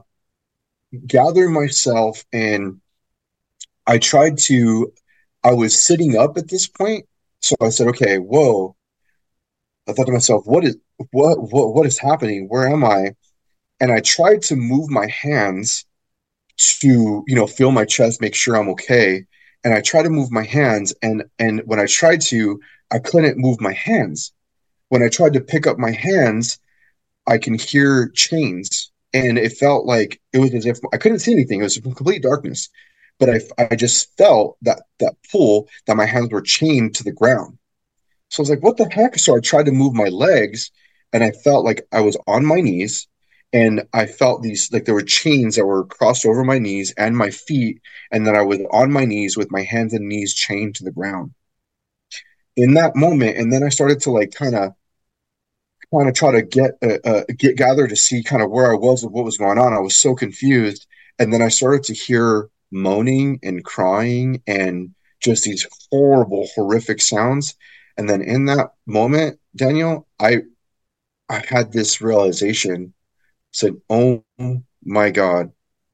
gather myself, and I tried to I was sitting up at this point. So I said, okay, whoa. I thought to myself, what is what what what is happening? Where am I? And I tried to move my hands to, you know, feel my chest, make sure I'm okay. And I tried to move my hands, and and when I tried to, I couldn't move my hands. When I tried to pick up my hands, I can hear chains, and it felt like it was as if I couldn't see anything. It was complete darkness, but I I just felt that that pull that my hands were chained to the ground. So I was like, what the heck? So I tried to move my legs, and I felt like I was on my knees, and I felt these like there were chains that were crossed over my knees and my feet, and then I was on my knees with my hands and knees chained to the ground. In that moment, and then I started to like kind of kind of try to get uh, uh, get gather to see kind of where I was and what was going on. I was so confused, and then I started to hear moaning and crying and just these horrible, horrific sounds. And then in that moment, Daniel, I I had this realization. Said, "Oh my God,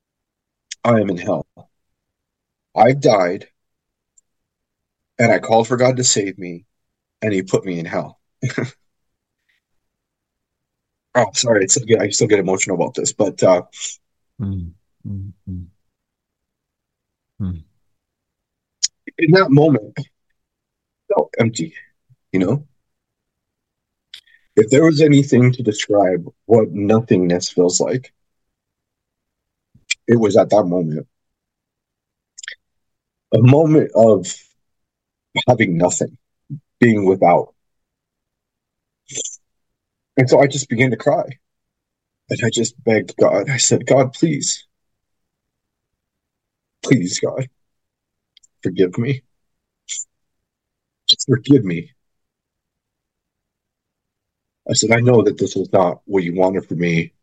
I am in hell. I've died, and I called for God to save me, and He put me in hell." Oh, sorry, it's, I still get emotional about this, but uh, Mm. Mm. Mm. Mm. in that moment, I felt empty. You know, if there was anything to describe what nothingness feels like, it was at that moment, a moment of having nothing, being without. And so I just began to cry, and I just begged God. I said, God, please, Please, God, forgive me. Just forgive me. I said, I know that this is not what you wanted for me.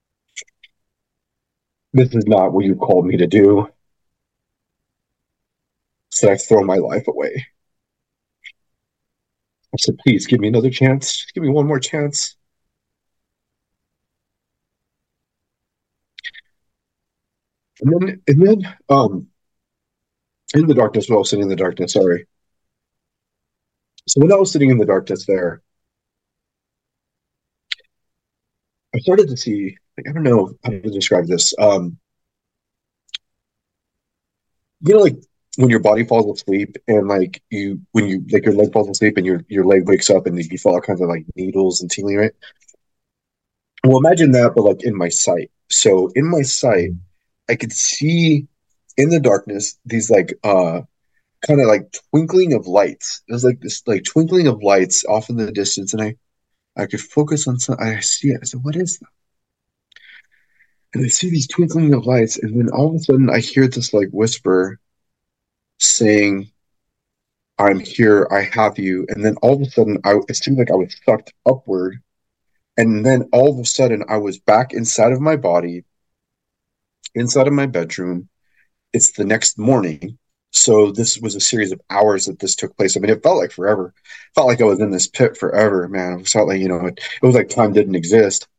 This is not what you called me to do. So I throw my life away. I said, please give me another chance. Just give me one more chance. And then, and then, um, in the darkness, while I was sitting in the darkness, sorry. So when I was sitting in the darkness there, I started to see, like, I don't know how to describe this. Um, you know, like when your body falls asleep and like you, when you, like your leg falls asleep and your, your leg wakes up and you feel all kinds of like needles and tingling, right? Well, imagine that, but like in my sight. So in my sight, I could see in the darkness these like uh kind of like twinkling of lights. It was like this like twinkling of lights off in the distance, and I I could focus on some. I see it. I said, "What is that?" And I see these twinkling of lights, and then all of a sudden I hear this like whisper saying, "I'm here. I have you." And then all of a sudden, I it seemed like I was sucked upward, and then all of a sudden I was back inside of my body, inside of my bedroom. It's the next morning. So this was a series of hours that this took place. I mean, it felt like forever. It felt like I was in this pit forever, man. It felt like, you know, it, it was like time didn't exist.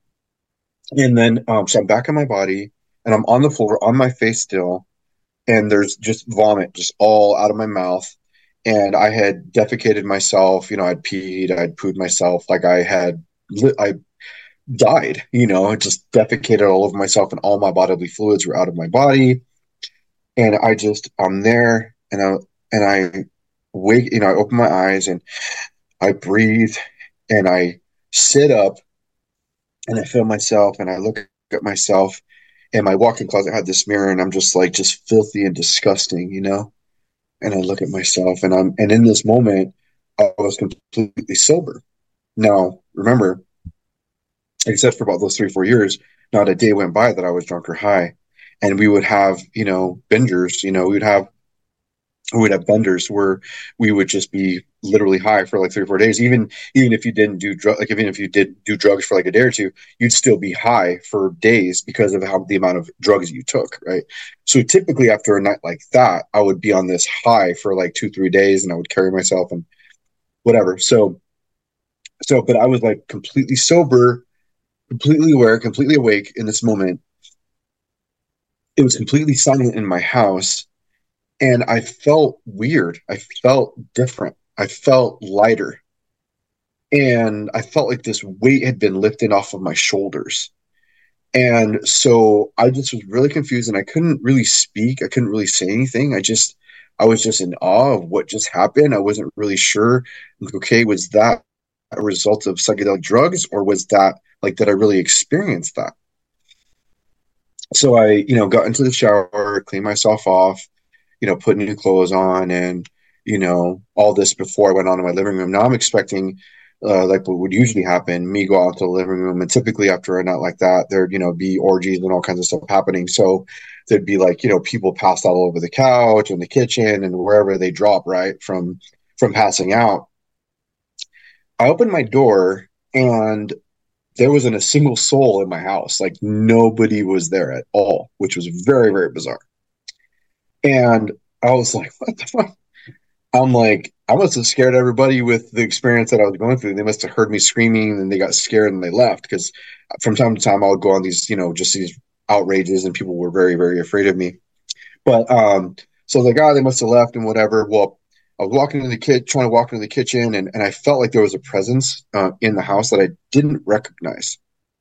And then, um, so I'm back in my body and I'm on the floor on my face still. And there's just vomit just all out of my mouth. And I had defecated myself, you know, I'd peed, I'd pooed myself. Like I had, I died, you know, I just defecated all over myself and all my bodily fluids were out of my body. And I just I'm there and I and I wake you know I open my eyes and I breathe and I sit up and I feel myself and I look at myself and my walk-in closet had this mirror and I'm just like just filthy and disgusting, you know. And I look at myself and I'm and in this moment I was completely sober. Now remember, except for about those three four years, not a day went by that I was drunk or high. And we would have, you know, bingers, you know, we would have we would have benders where we would just be literally high for like three or four days. Even even if you didn't do drug, like even if you did do drugs for like a day or two, you'd still be high for days because of how the amount of drugs you took, right? So typically after a night like that, I would be on this high for like two three days, and I would carry myself and whatever. So so, but I was like completely sober, completely aware, completely awake in this moment. It was completely silent in my house and I felt weird. I felt different. I felt lighter. And I felt like this weight had been lifted off of my shoulders. And so I just was really confused and I couldn't really speak. I couldn't really say anything. I just, I was just in awe of what just happened. I wasn't really sure. Like, okay, was that a result of psychedelic drugs or was that like, did I really experience that? So I, you know, got into the shower, cleaned myself off, you know, put new clothes on and, you know, all this before I went on to my living room. Now I'm expecting, uh, like what would usually happen, me go out to the living room. And typically after a night like that, there'd, you know, be orgies and all kinds of stuff happening. So there'd be like, you know, people passed all over the couch and the kitchen and wherever they drop, right, from, from passing out. I opened my door and there wasn't a single soul in my house. Like nobody was there at all, which was very, very bizarre. And I was like, what the fuck? I'm like, I must have scared everybody with the experience that I was going through. They must have heard me screaming and they got scared and they left because from time to time I would go on these, you know, just these outrages and people were very, very afraid of me. But um, so the guy, they must have left and whatever. Well, I was walking into the kid, trying to walk into the kitchen, and, and I felt like there was a presence uh, in the house that I didn't recognize.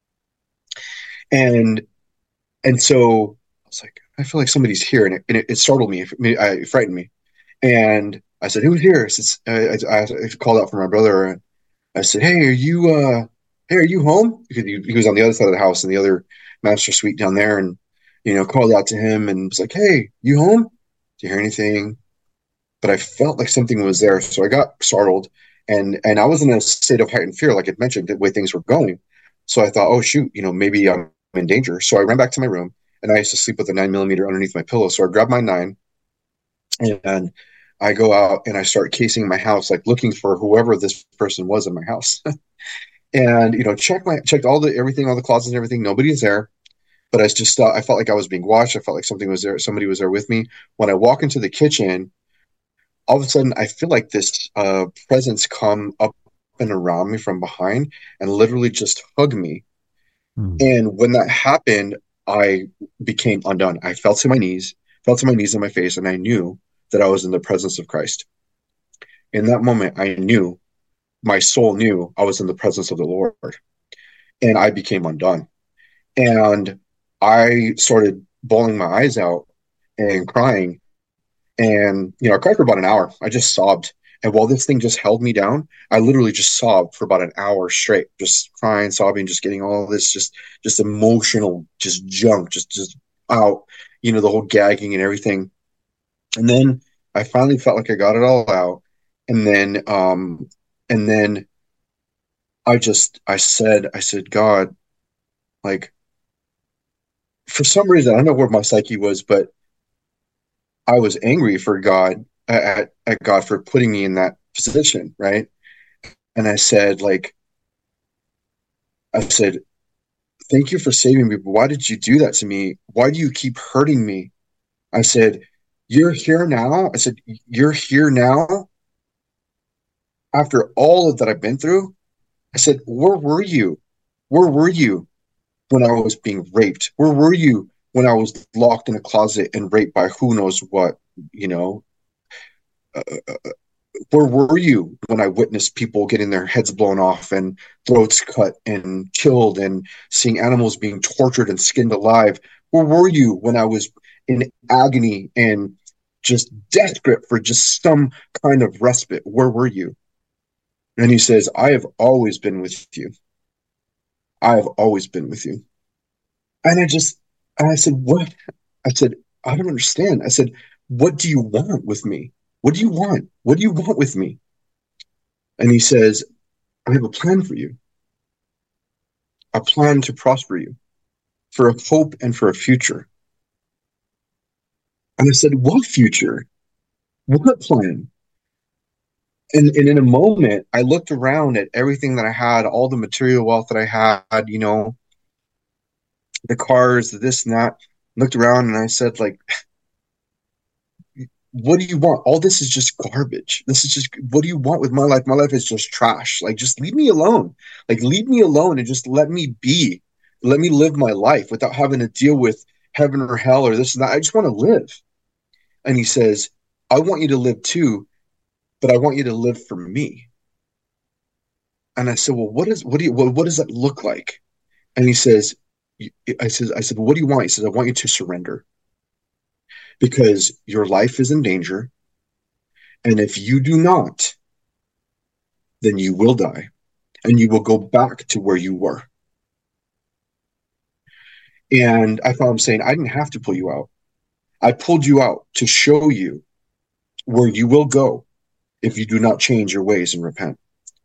And and so I was like, I feel like somebody's here, and it, and it, it startled me. It, it frightened me. And I said, "Who's here?" I, I, I called out for my brother, and I said, "Hey, are you? Uh, hey, are you home?" Because he, he was on the other side of the house in the other master suite down there, and you know, called out to him and was like, "Hey, you home? Do you hear anything?" But I felt like something was there, so I got startled, and and I was in a state of heightened fear, like I mentioned, the way things were going. So I thought, "Oh shoot, you know, maybe I'm in danger." So I ran back to my room and I used to sleep with a nine millimeter underneath my pillow. So I grabbed my nine and I go out and I start casing my house, like looking for whoever this person was in my house. And you know, check my checked all the everything, all the closets and everything. Nobody is there. But I just uh, I felt like I was being watched. I felt like something was there. Somebody was there with me. When I walk into the kitchen, all of a sudden I feel like this uh, presence come up and around me from behind and literally just hug me. Mm. And when that happened, I became undone. I fell to my knees, fell to my knees in my face, and I knew that I was in the presence of Christ. In that moment, I knew, my soul knew I was in the presence of the Lord, and I became undone. And I started bawling my eyes out and crying. And, you know, I cried for about an hour. I just sobbed. And while this thing just held me down, I literally just sobbed for about an hour straight, just crying, sobbing, just getting all this, just, just emotional, just junk, just, just out, you know, the whole gagging and everything. And then I finally felt like I got it all out. And then, um, and then I just, I said, I said, God, like, for some reason, I don't know where my psyche was, but I was angry for God at, at God for putting me in that position, right? And I said, like, I said, thank you for saving me, but why did you do that to me? Why do you keep hurting me? I said, you're here now. I said, you're here now after all of that I've been through. I said, where were you? Where were you when I was being raped? Where were you when I was locked in a closet and raped by who knows what, you know? Uh, where were you when I witnessed people getting their heads blown off and throats cut and killed and seeing animals being tortured and skinned alive? Where were you when I was in agony and just desperate for just some kind of respite? Where were you? And he says, I have always been with you. I have always been with you. And I just, and I said, what? I said, I don't understand. I said, what do you want with me? What do you want? What do you want with me? And he says, I have a plan for you, a plan to prosper you, for a hope and for a future. And I said, what future? What plan? And, and in a moment, I looked around at everything that I had, all the material wealth that I had, you know, the cars, the this and that. Looked around and I said, like, what do you want? All this is just garbage. This is just, what do you want with my life? My life is just trash. Like, just leave me alone. Like, leave me alone and just let me be. Let me live my life without having to deal with heaven or hell or this and that. I just want to live. And he says, I want you to live too, but I want you to live for me. And I said, well, what is, what do you, what, what does that look like? And he says, I said, I said, what do you want? He says, I want you to surrender because your life is in danger. And if you do not, then you will die and you will go back to where you were. And I found him saying, I didn't have to pull you out. I pulled you out to show you where you will go if you do not change your ways and repent.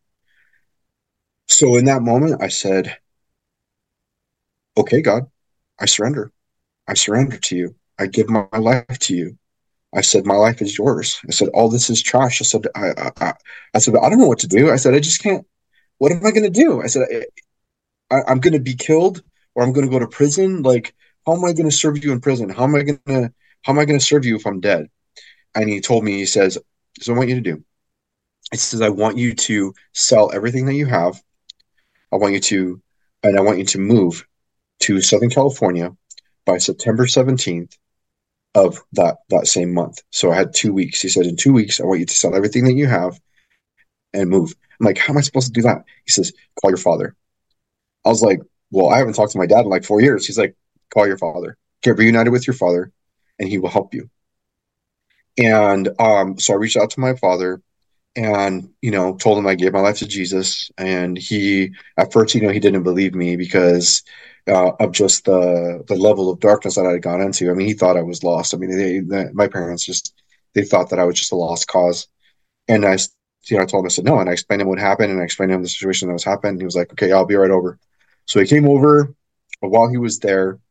So in that moment, I said, okay, God, I surrender. I surrender to you. I give my life to you. I said, my life is yours. I said, all this is trash. I said, I, I, I, I said, I don't know what to do. I said, I just can't. What am I going to do? I said, I, I'm going to be killed or I'm going to go to prison. Like, how am I going to serve you in prison? How am I going to, how am I going to serve you if I'm dead? And he told me, he says, this is what I want you to do. He says, I want you to sell everything that you have. I want you to, and I want you to move to Southern California by September seventeenth of that, that same month. So I had two weeks. He said, in two weeks, I want you to sell everything that you have and move. I'm like, how am I supposed to do that? He says, call your father. I was like, well, I haven't talked to my dad in like four years. He's like, call your father. Get reunited with your father and he will help you. And um, so I reached out to my father and, you know, told him I gave my life to Jesus. And he, at first, you know, he didn't believe me because uh, of just the the level of darkness that I had gone into. I mean, he thought I was lost. I mean, they, they, my parents just, they thought that I was just a lost cause. And I, you know, I told him, I said, no. And I explained to him what happened and I explained to him the situation that was happening. He was like, okay, I'll be right over. So he came over. But while he was there,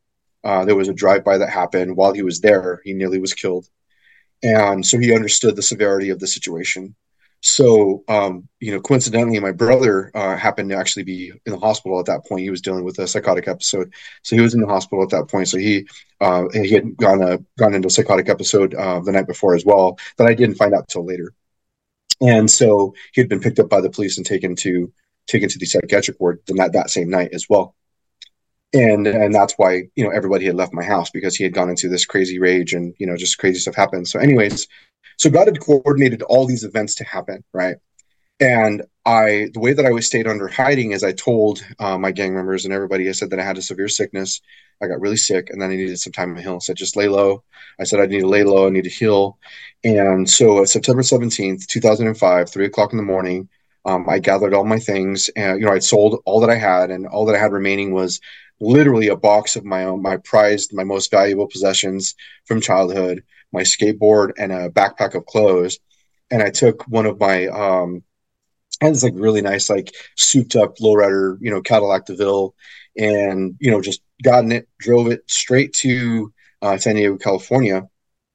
Uh, there was a drive-by that happened while he was there. He nearly was killed. And so he understood the severity of the situation. So, um, you know, coincidentally, my brother uh, happened to actually be in the hospital at that point. He was dealing with a psychotic episode, so he was in the hospital at that point. So he uh, he had gone uh, gone into a psychotic episode uh, the night before as well that I didn't find out till later. And so he had been picked up by the police and taken to taken to the psychiatric ward the, that that same night as well. And and that's why you know everybody had left my house because he had gone into this crazy rage and you know just crazy stuff happened. So, anyways, so God had coordinated all these events to happen, right? And I, the way that I was stayed under hiding is I told uh, my gang members and everybody, I said that I had a severe sickness. I got really sick and then I needed some time to heal. I said, just lay low. I said, I need to lay low. I need to heal. And so uh, September seventeenth, two thousand five, three o'clock in the morning, um, I gathered all my things and, you know, I'd sold all that I had and all that I had remaining was literally a box of my own, my prized, my most valuable possessions from childhood, my skateboard and a backpack of clothes. And I took one of my, um, I had this like really nice, like souped up lowrider, you know, Cadillac DeVille, and you know, just got in it, drove it straight to uh, San Diego, California,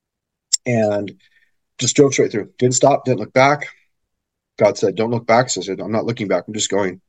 and just drove straight through. Didn't stop, didn't look back. God said, "Don't look back." So I said, "I'm not looking back. I'm just going."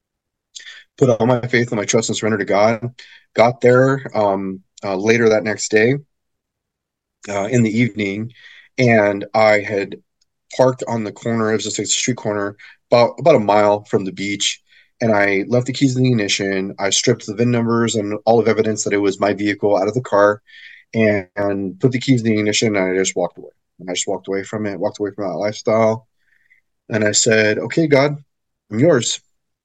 Put all my faith and my trust and surrender to God. Got there um, uh, later that next day uh, in the evening, and I had parked on the corner. It was just like a street corner, about about a mile from the beach. And I left the keys in the ignition. I stripped the V I N numbers and all of evidence that it was my vehicle out of the car, and, and put the keys in the ignition. And I just walked away. And I just walked away from it. Walked away from that lifestyle. And I said, "Okay, God, I'm yours."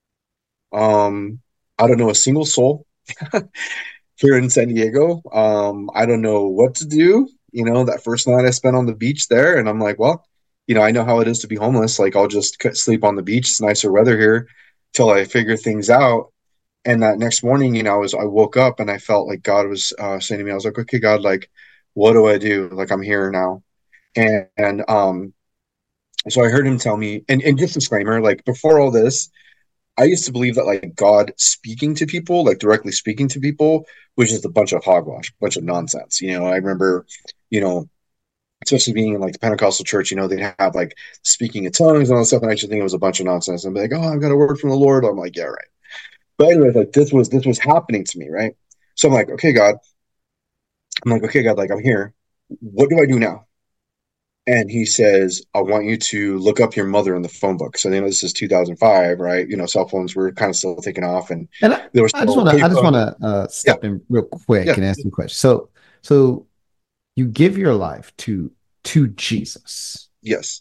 Um, I don't know a single soul here in San Diego. Um, I don't know what to do. You know, that first night I spent on the beach there, and I'm like, well, you know, I know how it is to be homeless. Like, I'll just sleep on the beach. It's nicer weather here till I figure things out. And that next morning, you know, I was I woke up and I felt like God was uh, saying to me, I was like, okay, God, like, what do I do? Like, I'm here now. And, and um, so I heard him tell me, and, and just disclaimer, like before all this, I used to believe that like God speaking to people, like directly speaking to people, was just a bunch of hogwash, a bunch of nonsense. You know, I remember, you know, especially being in like the Pentecostal church, you know, they'd have like speaking in tongues and all that stuff, and I just think it was a bunch of nonsense. And I'd be like, oh, I've got a word from the Lord. I'm like, yeah, right. But anyway, like this was this was happening to me, right? So I'm like, okay, God. I'm like, okay, God, like I'm here. What do I do now? And he says, I want you to look up your mother in the phone book. So, you know, this is two thousand five, right? You know, cell phones were kind of still taking off and And I, there were I just still want to I just payphones. want to uh, Yeah, step in real quick yeah, and ask some questions. So so you give your life to to Jesus, yes.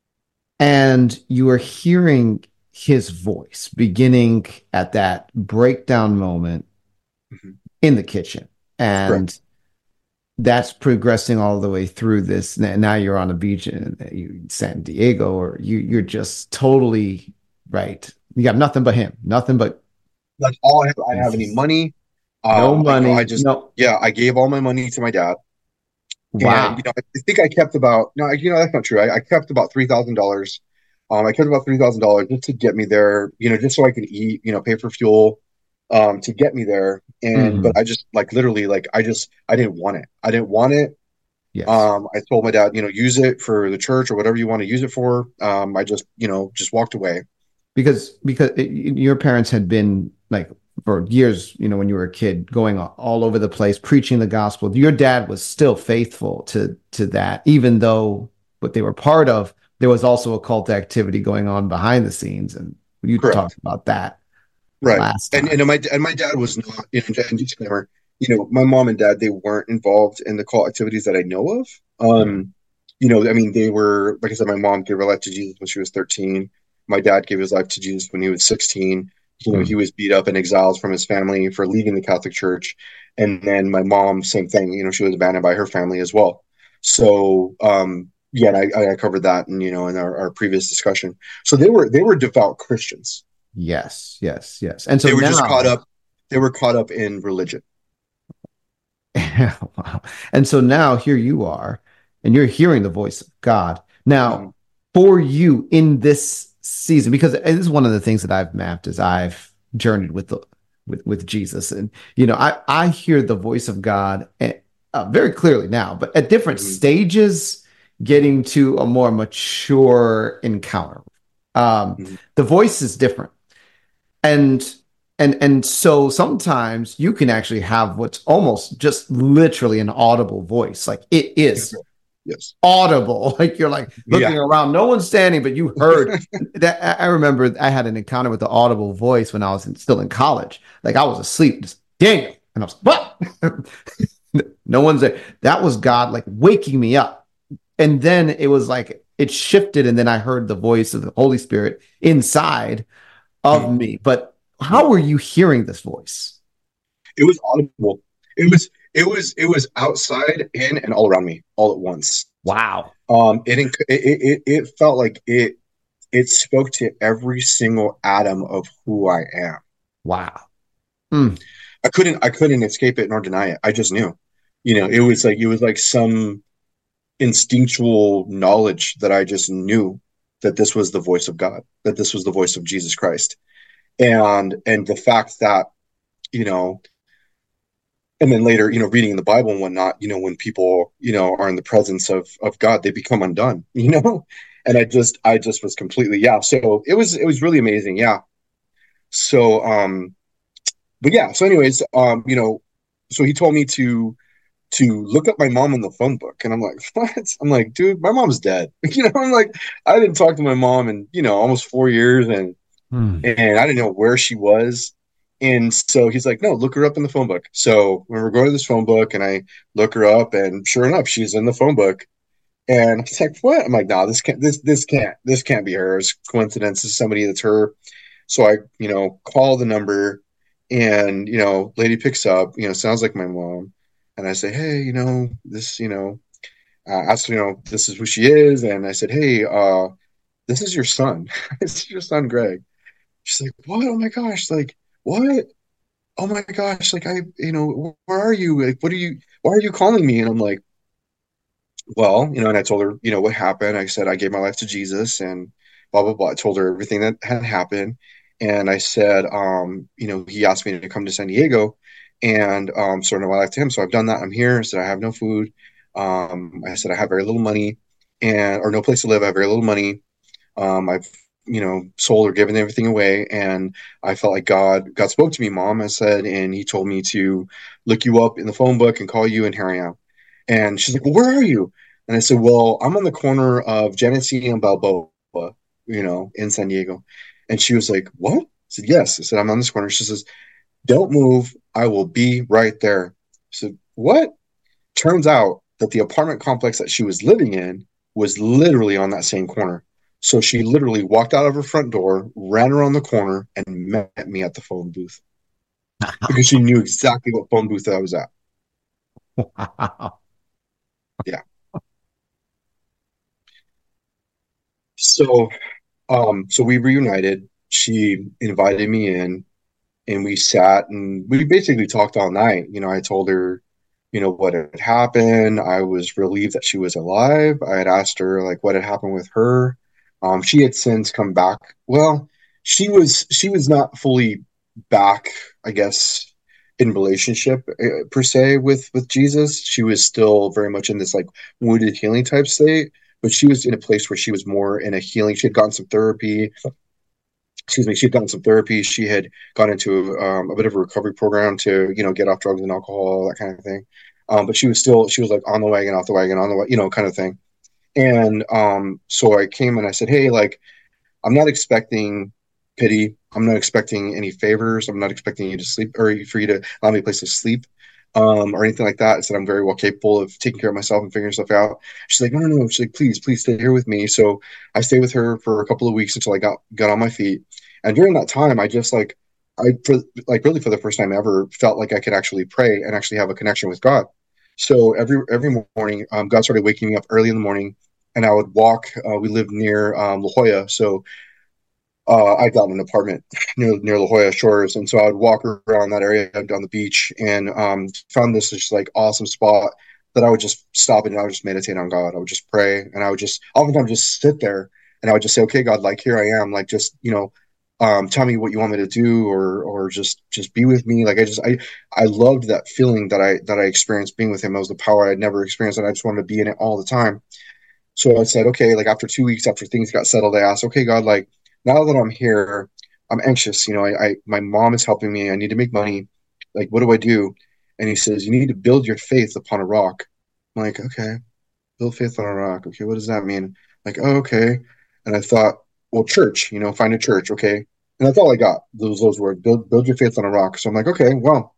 and you are hearing his voice beginning at that breakdown moment Mhm. in the kitchen, Correct. and that's progressing all the way through this. Now you're on a beach in you, San Diego, or you you're just totally right. You got nothing but him, nothing but That's all I have. I didn't have any Jesus. money. No Um, I, you know, I money, just, no. yeah, I gave all my money to my dad. And, you Wow. know, I think I kept about, no, you know, that's not true. I, I kept about three thousand dollars. Um, I kept about three thousand dollars just to get me there, you know, just so I could eat, you know, pay for fuel, um, to get me there. And, but Mhm. I just like literally, like, I just, I didn't want it. I didn't want it. Yes. Um, I told my dad, you know, use it for the church or whatever you want to use it for. Um, I just, you know, just walked away. Because because it, your parents had been like for years, you know, when you were a kid, going all over the place preaching the gospel. Your dad was still faithful to to that, even though what they were part of, there was also a cult activity going on behind the scenes, and you talked Correct. about that Right. last And time. and my and my dad was not, you know, and disclaimer, you know, my mom and dad, they weren't involved in the cult activities that I know of. Yeah. Um, you know, I mean, they were, like I said, my mom gave her life to Jesus when she was thirteen. My dad gave his life to Jesus when he was sixteen. You know, he Mm. was beat up and exiled from his family for leaving the Catholic Church. And then my mom, same thing, you know, she was abandoned by her family as well. So, um, yeah, and I, I covered that and you know in our, our previous discussion. So they were they were devout Christians. Yes, yes, yes. And so They were just caught now, up. They were caught up in religion. wow. And so now here you are, and you're hearing the voice of God. Mhm. Now, for you in this season, because this is one of the things that I've mapped as I've journeyed with the with with Jesus. And you know, I I hear the voice of God uh, very clearly now, but at different Mm-hmm. stages, getting to a more mature encounter. Um, Mm-hmm. the voice is different, and and and so sometimes you can actually have what's almost just literally an audible voice, like it is Yes. audible. Like you're like Yeah. looking around, no one's standing, but you heard that. I remember I had an encounter with the audible voice when I was in, still in college. Like I was asleep, just Daniel, and I was what? No one's there. That was God like waking me up. And then it was like it shifted, and then I heard the voice of the Holy Spirit inside of Mm-hmm. me. But how were you hearing this voice? It was audible. It was it was it was outside, in, and all around me, all at once. Wow. Um, it it it, it felt like it it spoke to every single atom of who I am. Wow. Mm. I couldn't I couldn't escape it nor deny it. I just knew. You know, it was like it was like some instinctual knowledge that I just knew that this was the voice of God, that this was the voice of Jesus Christ. And and the fact that, you know, and then later, you know, reading in the Bible and whatnot, you know, when people, you know, are in the presence of of God, they become undone, you know? And I just I just was completely, yeah. So it was it was really amazing, yeah. So um but yeah, so anyways, um, you know, so he told me to to look up my mom in the phone book. And I'm like, what? I'm like, dude, my mom's dead. You know, I'm like, I didn't talk to my mom in, you know, almost four years and Mm. and I didn't know where she was. And so he's like, no, look her up in the phone book. So when we're going to this phone book and I look her up and sure enough, she's in the phone book. And he's like, what? I'm like, no, this can't this this can't this can't be her. It's coincidence. It's somebody that's her. So I, you know, call the number and, you know, lady picks up, you know, sounds like my mom. And I say, hey, you know, this, you know, uh, asked, you know, this is who she is. And I said, hey, uh, this is your son. This is your son, Greg. She's like, what? Oh my gosh. Like, what? Oh my gosh. Like, I, you know, where are you? Like, what are you, why are you calling me? And I'm like, well, you know, and I told her, you know, what happened. I said, I gave my life to Jesus and blah, blah, blah. I told her everything that had happened. And I said, um, you know, he asked me to come to San Diego and um, surrender my life to him. So I've done that. I'm here. I said, I have no food. Um, I said, I have very little money and, or no place to live. I have very little money. Um, I've, you know, sold or given everything away. And I felt like God, God spoke to me, Mom, I said, and he told me to look you up in the phone book and call you. And here I am. And she's like, well, where are you? And I said, well, I'm on the corner of Genesee and Balboa, you know, in San Diego. And she was like, what? I said, yes. I said, I'm on this corner. She says, don't move. I will be right there. I said, what? Turns out that the apartment complex that she was living in was literally on that same corner. So she literally walked out of her front door, ran around the corner, and met me at the phone booth because she knew exactly what phone booth I was at. Wow. Yeah. So Um, so we reunited. She invited me in and we sat and we basically talked all night. You know, I told her, you know, what had happened. I was relieved that she was alive. I had asked her like what had happened with her. Um, she had since come back. Well, she was she was not fully back, I guess, in relationship uh, per se with with Jesus. She was still very much in this like wounded healing type state, but she was in a place where she was more in a healing. She had gotten some therapy. Excuse me. She had gotten some therapy. She had gone into um, a bit of a recovery program to you know get off drugs and alcohol, that kind of thing. Um, but she was still she was like on the wagon, off the wagon, on the way, you know, kind of thing. And um, so I came and I said, hey, like I'm not expecting pity. I'm not expecting any favors. I'm not expecting you to sleep or for you to allow me a place to sleep um, or anything like that. I said, I'm very well capable of taking care of myself and figuring stuff out. She's like, no, no, no. She's like, please, please stay here with me. So I stayed with her for a couple of weeks until I got, got on my feet. And during that time, I just like, I, for, like really for the first time ever, felt like I could actually pray and actually have a connection with God. So every, every morning, um, God started waking me up early in the morning and I would walk. Uh, we lived near um, La Jolla. So uh, I got an apartment near near La Jolla Shores, and so I would walk around that area down the beach, and um, found this just like awesome spot that I would just stop and I would just meditate on God. I would just pray, and I would just oftentimes just sit there, and I would just say, "Okay, God, like here I am, like just you know." um, tell me what you want me to do, or or just just be with me. Like I just I I loved that feeling that I that I experienced being with him. It was the power I'd never experienced, and I just wanted to be in it all the time. So I said, okay, like after two weeks, after things got settled, I asked, okay, God, like now that I'm here, I'm anxious. You know, I, I my mom is helping me. I need to make money. Like, what do I do? And he says, you need to build your faith upon a rock. I'm like, okay, build faith on a rock. Okay, what does that mean? Like, oh, okay. And I thought, well, church, you know, find a church, okay. And that's all I got. Those those words, build build your faith on a rock. So I'm like, okay, well,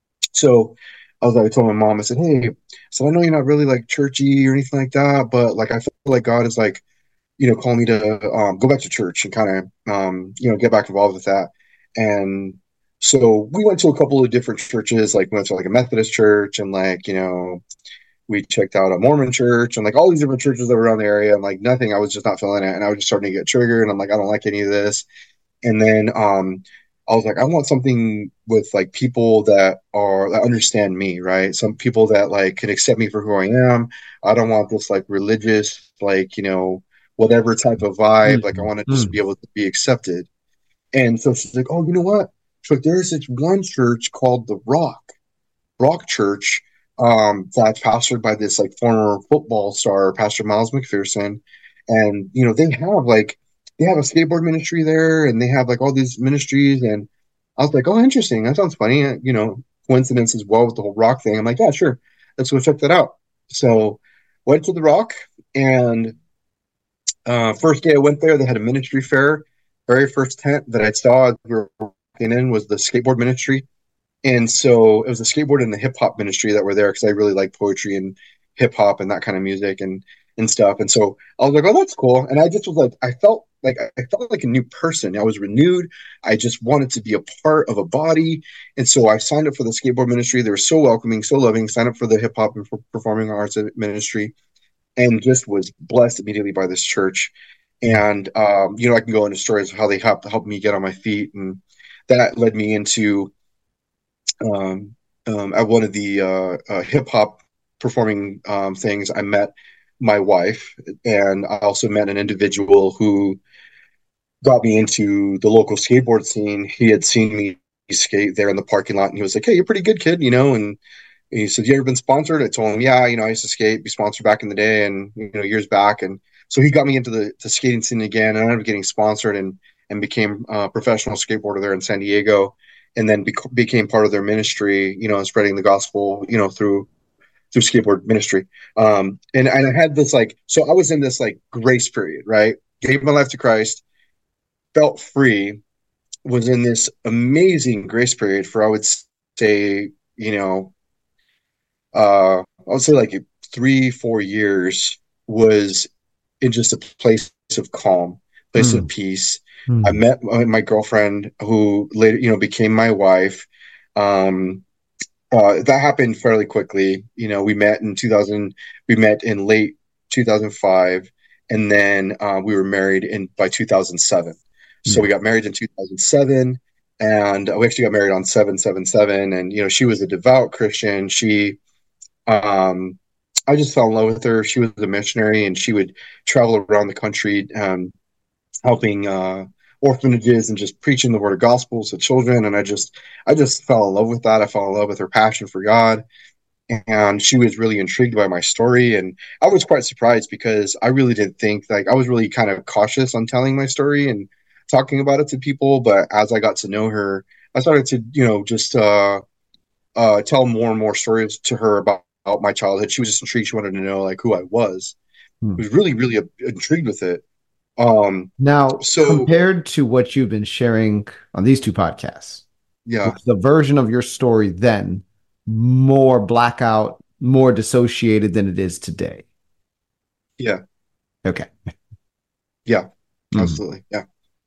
so I was like, I told my mom, I said, hey, so I know you're not really like churchy or anything like that, but like I feel like God is like, you know, calling me to um, go back to church and kind of, um, you know, get back involved with that. And so we went to a couple of different churches, like we went to like a Methodist church and like, you know, we checked out a Mormon church and like all these different churches that were around the area and like nothing, I was just not feeling it. And I was just starting to get triggered and I'm like, I don't like any of this. And then um, I was like, I want something with like people that are that understand me, right? Some people that like can accept me for who I am. I don't want this like religious, like, you know, whatever type of vibe. Like I want to just be Mm-hmm. able to be accepted. And so she's like, oh, you know what? She's like, there's this one church called the Rock, Rock Church, um, that's pastored by this like former football star, Pastor Miles McPherson. And, you know, they have like, they have a skateboard ministry there and they have like all these ministries. And I was like, oh, interesting. That sounds funny. Uh, You know, coincidence as well with the whole rock thing. I'm like, yeah, sure. Let's go check that out. So went to the Rock and uh, first day I went there, they had a ministry fair. Very first tent that I saw as we were walking in was the skateboard ministry. And so it was the skateboard and the hip hop ministry that were there because I really like poetry and hip hop and that kind of music and and stuff. And so I was like, oh, that's cool. And I just was like, I felt like I felt like a new person. I was renewed. I just wanted to be a part of a body. And so I signed up for the skateboard ministry. They were so welcoming, so loving. Signed up for the hip hop and performing arts ministry, and just was blessed immediately by this church. And um, you know, I can go into stories of how they helped help me get on my feet, and that led me into um, um, at one of the uh, uh, hip hop performing um, things. I met my wife, and I also met an individual who got me into the local skateboard scene. He had seen me skate there in the parking lot, and he was like, "Hey, you're a pretty good kid, you know." And he said, "You ever been sponsored?" I told him, "Yeah, you know, I used to skate, be sponsored back in the day, and you know, years back." And so he got me into the, the skating scene again, and I ended up getting sponsored and and became a professional skateboarder there in San Diego, and then bec- became part of their ministry, you know, and spreading the gospel, you know, through through skateboard ministry. Um, and and I had this like, so I was in this like grace period, right? Gave my life to Christ, felt free, was in this amazing grace period for I would say, you know, uh, I would say like three, four years was in just a place of calm, place of peace. I Mm-hmm. met my, my girlfriend who later, you know, became my wife. Um, uh, that happened fairly quickly. You know, we met in two thousand, we met in late two thousand five, and then uh, we were married in by two thousand seven. So Yeah. we got married in two thousand seven, and we actually got married on seven seven seven. And, you know, she was a devout Christian. She, um, I just fell in love with her. She was a missionary, and she would travel around the country, um, helping uh, orphanages and just preaching the word of gospel to children. And I just, I just fell in love with that. I fell in love with her passion for God, and she was really intrigued by my story. And I was quite surprised because I really didn't think like I was really kind of cautious on telling my story and talking about it to people. But as I got to know her, I started to, you know, just uh, uh, tell more and more stories to her about, about my childhood. She was just intrigued. She wanted to know like who I was. I Mm. was really, really uh, intrigued with it. Um, Now, so compared to what you've been sharing on these two podcasts, yeah, was the version of your story then more blackout, more dissociated than it is today? yeah, Okay. yeah, Mm. absolutely. Yeah.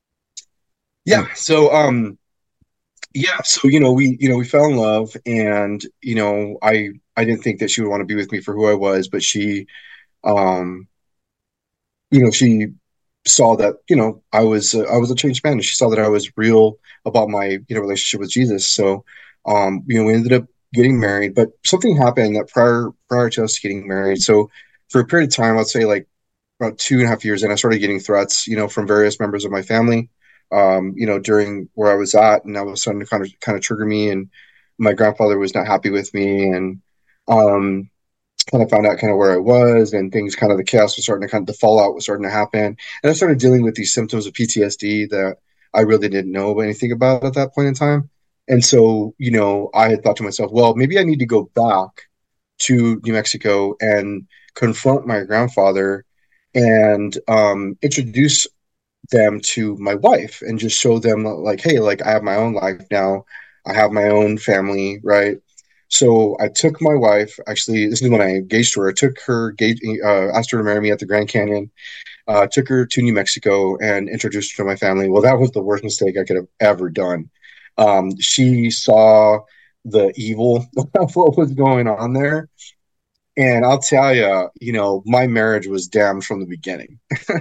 Oh, Yeah. So, um, yeah, so you know, we you know, we fell in love, and you know, I I didn't think that she would want to be with me for who I was, but she um you know, she saw that, you know, I was uh, I was a changed man, and she saw that I was real about my, you know, relationship with Jesus. So, um, you know, we ended up getting married, but something happened that prior prior to us getting married. So, for a period of time, I'd say like about two and a half years, and I started getting threats, you know, from various members of my family. um, you know, during where I was at, and that was starting to kind of kind of trigger me. And my grandfather was not happy with me, and um, kind of found out kind of where I was, and things kind of the chaos was starting to kind of the fallout was starting to happen, and I started dealing with these symptoms of P T S D that I really didn't know anything about at that point in time. And so, you know, I had thought to myself, well, maybe I need to go back to New Mexico and confront my grandfather and um, introduce them to my wife and just show them like, hey, like I have my own life now. I have my own family, right? So I took my wife, actually, this is when I engaged to her. I took her, uh, asked her to marry me at the Grand Canyon, uh, took her to New Mexico and introduced her to my family. Well, that was the worst mistake I could have ever done. Um, she saw the evil of what was going on there. And I'll tell you, you know, my marriage was damned from the beginning.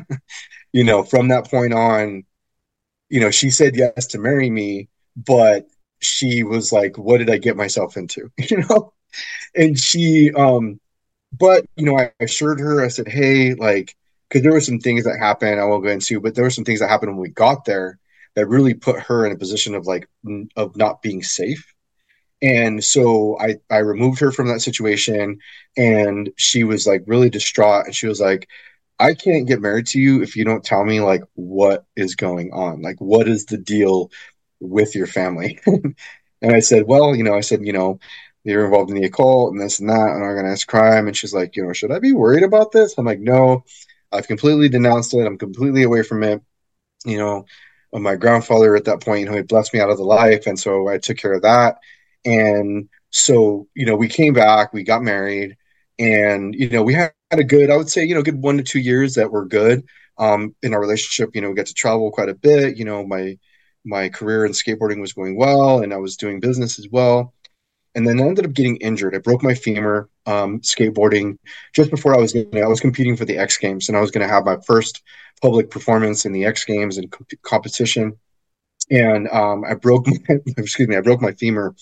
You know, from that point on, you know, she said yes to marry me, but she was like, what did I get myself into? You know? And she, um, but, you know, I assured her, I said, hey, like, because there were some things that happened, I won't go into, but there were some things that happened when we got there that really put her in a position of like, of not being safe. And so I, I removed her from that situation, and she was like really distraught. And she was like, I can't get married to you if you don't tell me like what is going on. Like, what is the deal with your family? And I said, well, you know, I said, you know, you're involved in the occult and this and that and organized crime. And she's like, you know, should I be worried about this? I'm like, no, I've completely denounced it. I'm completely away from it. You know, my grandfather at that point, you know, he blessed me out of the life. And so I took care of that. And so, you know, we came back, we got married, and, you know, we had a good, I would say, you know, good one to two years that were good um, in our relationship. You know, we got to travel quite a bit. You know, my, my career in skateboarding was going well, and I was doing business as well. And then I ended up getting injured. I broke my femur um, skateboarding just before I was going. I was competing for the X Games, and I was going to have my first public performance in the X Games and comp- competition. And um, I broke my excuse me, I broke my femur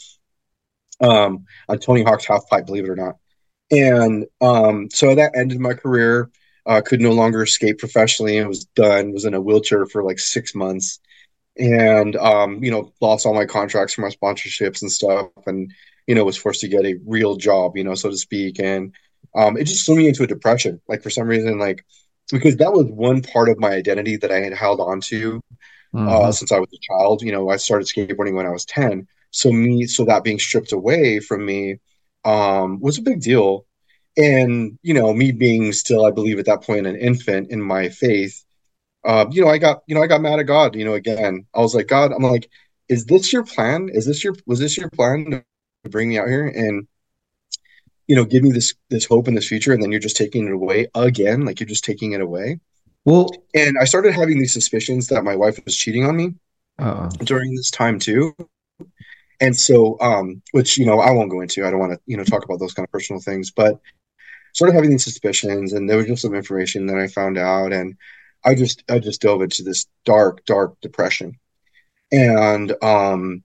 um, on Tony Hawk's half pipe, believe it or not. And um, so that ended my career. Uh, could no longer skate professionally. I was done. Was in a wheelchair for like six months, and um, you know, lost all my contracts for my sponsorships and stuff, and you know, was forced to get a real job, you know, so to speak. And um, it just threw me into a depression, like for some reason, like because that was one part of my identity that I had held on to uh, Mm-hmm. since I was a child. You know, I started skateboarding when I was ten. So me, so that being stripped away from me um, was a big deal. And, you know, me being still, I believe at that point, an infant in my faith, uh, you know, I got, you know, I got mad at God, you know, again, I was like, God, I'm like, is this your plan? Is this your, was this your plan to bring me out here and, you know, give me this, this hope in this future? And then you're just taking it away again. Like you're just taking it away. Well, And I started having these suspicions that my wife was cheating on me uh, during this time too. And so, um, which, you know, I won't go into, I don't want to, you know, talk about those kind of personal things, but started having these suspicions, and there was just some information that I found out. And I just, I just dove into this dark, dark depression. And, um,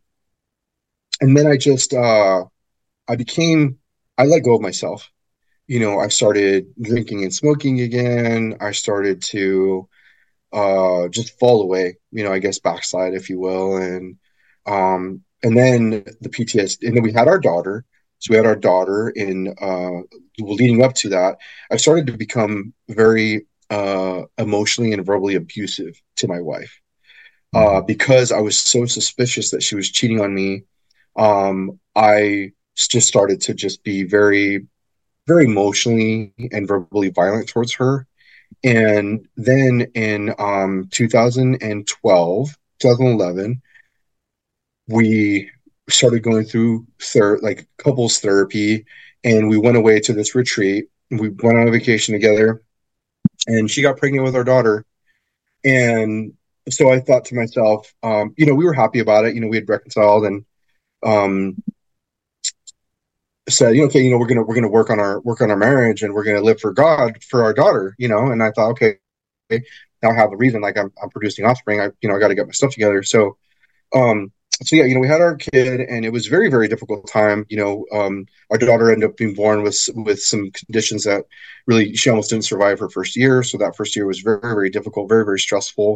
and then I just, uh, I became, I let go of myself. You know, I started drinking and smoking again. I started to, uh, just fall away, you know, I guess backslide, if you will. And, um, and then the P T S D, and then we had our daughter. So we had our daughter in, uh, leading up to that, I started to become very, uh, emotionally and verbally abusive to my wife, uh, mhm. because I was so suspicious that she was cheating on me. Um, I just started to just be very, very emotionally and verbally violent towards her. And then in um, two thousand twelve, twenty eleven, we started going through ther- like couples therapy, and we went away to this retreat. We went on a vacation together, and she got pregnant with our daughter. And so I thought to myself, um, you know, we were happy about it. You know, we had reconciled, and um, said, you know, okay, you know, we're gonna we're gonna work on our work on our marriage, and we're gonna live for God for our daughter. You know, and I thought, okay, now I have a reason. Like I'm, I'm producing offspring. I, you know, I got to get my stuff together. So, um, so yeah, you know, we had our kid, and it was very, very difficult time. You know, um, our daughter ended up being born with with some conditions that really she almost didn't survive her first year. So that first year was very, very difficult, very, very stressful.